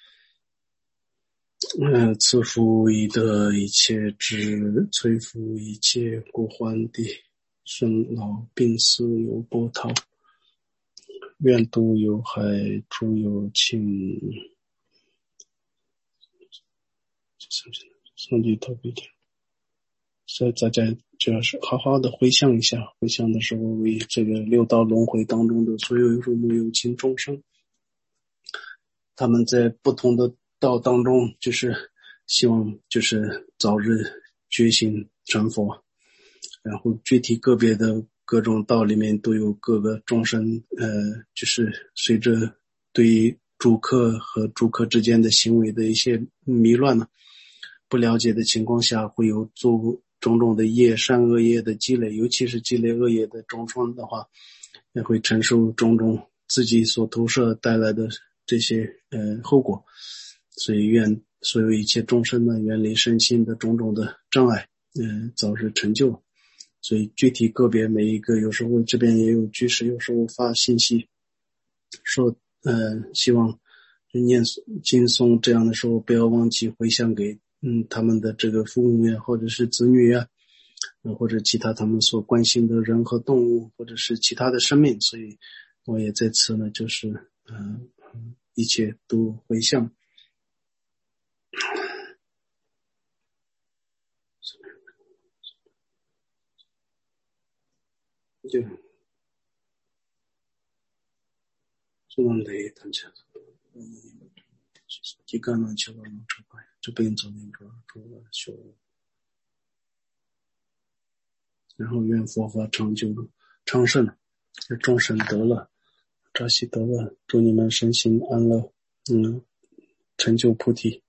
嗯，赐福以得一切智，摧伏一切故患地，生老病死有波涛，愿度有害诸有情。上去特别点，所以大家主要是好好的回想一下，回想的时候为这个六道轮回当中的所有如母有情众生，他们在不同的道当中，就是希望就是早日觉醒成佛，然后具体个别的各种道里面都有各个众生，呃，就是随着对于主客和主客之间的行为的一些迷乱呢，不了解的情况下，会有做种种的业，善恶业的积累，尤其是积累恶业的众生的话，也会承受种种自己所投射带来的这些呃后果。所以愿所有一切众生呢，远离身心的种种的障碍，嗯、呃，早日成就。所以具体个别每一个，有时候这边也有居士，有时候发信息说，呃，希望念经诵这样的时候，不要忘记回向给嗯他们的这个父母呀，或者是子女呀，呃，或者其他他们所关心的人和动物，或者是其他的生命。所以我也在此呢，就是嗯、呃，一切都回向。就这种雷谈起来，嗯，几个呢，就能成快，这边走那个主要修，然后愿佛法长久昌盛，众生得乐，扎西得乐，祝你们身心安乐，嗯，成就菩提。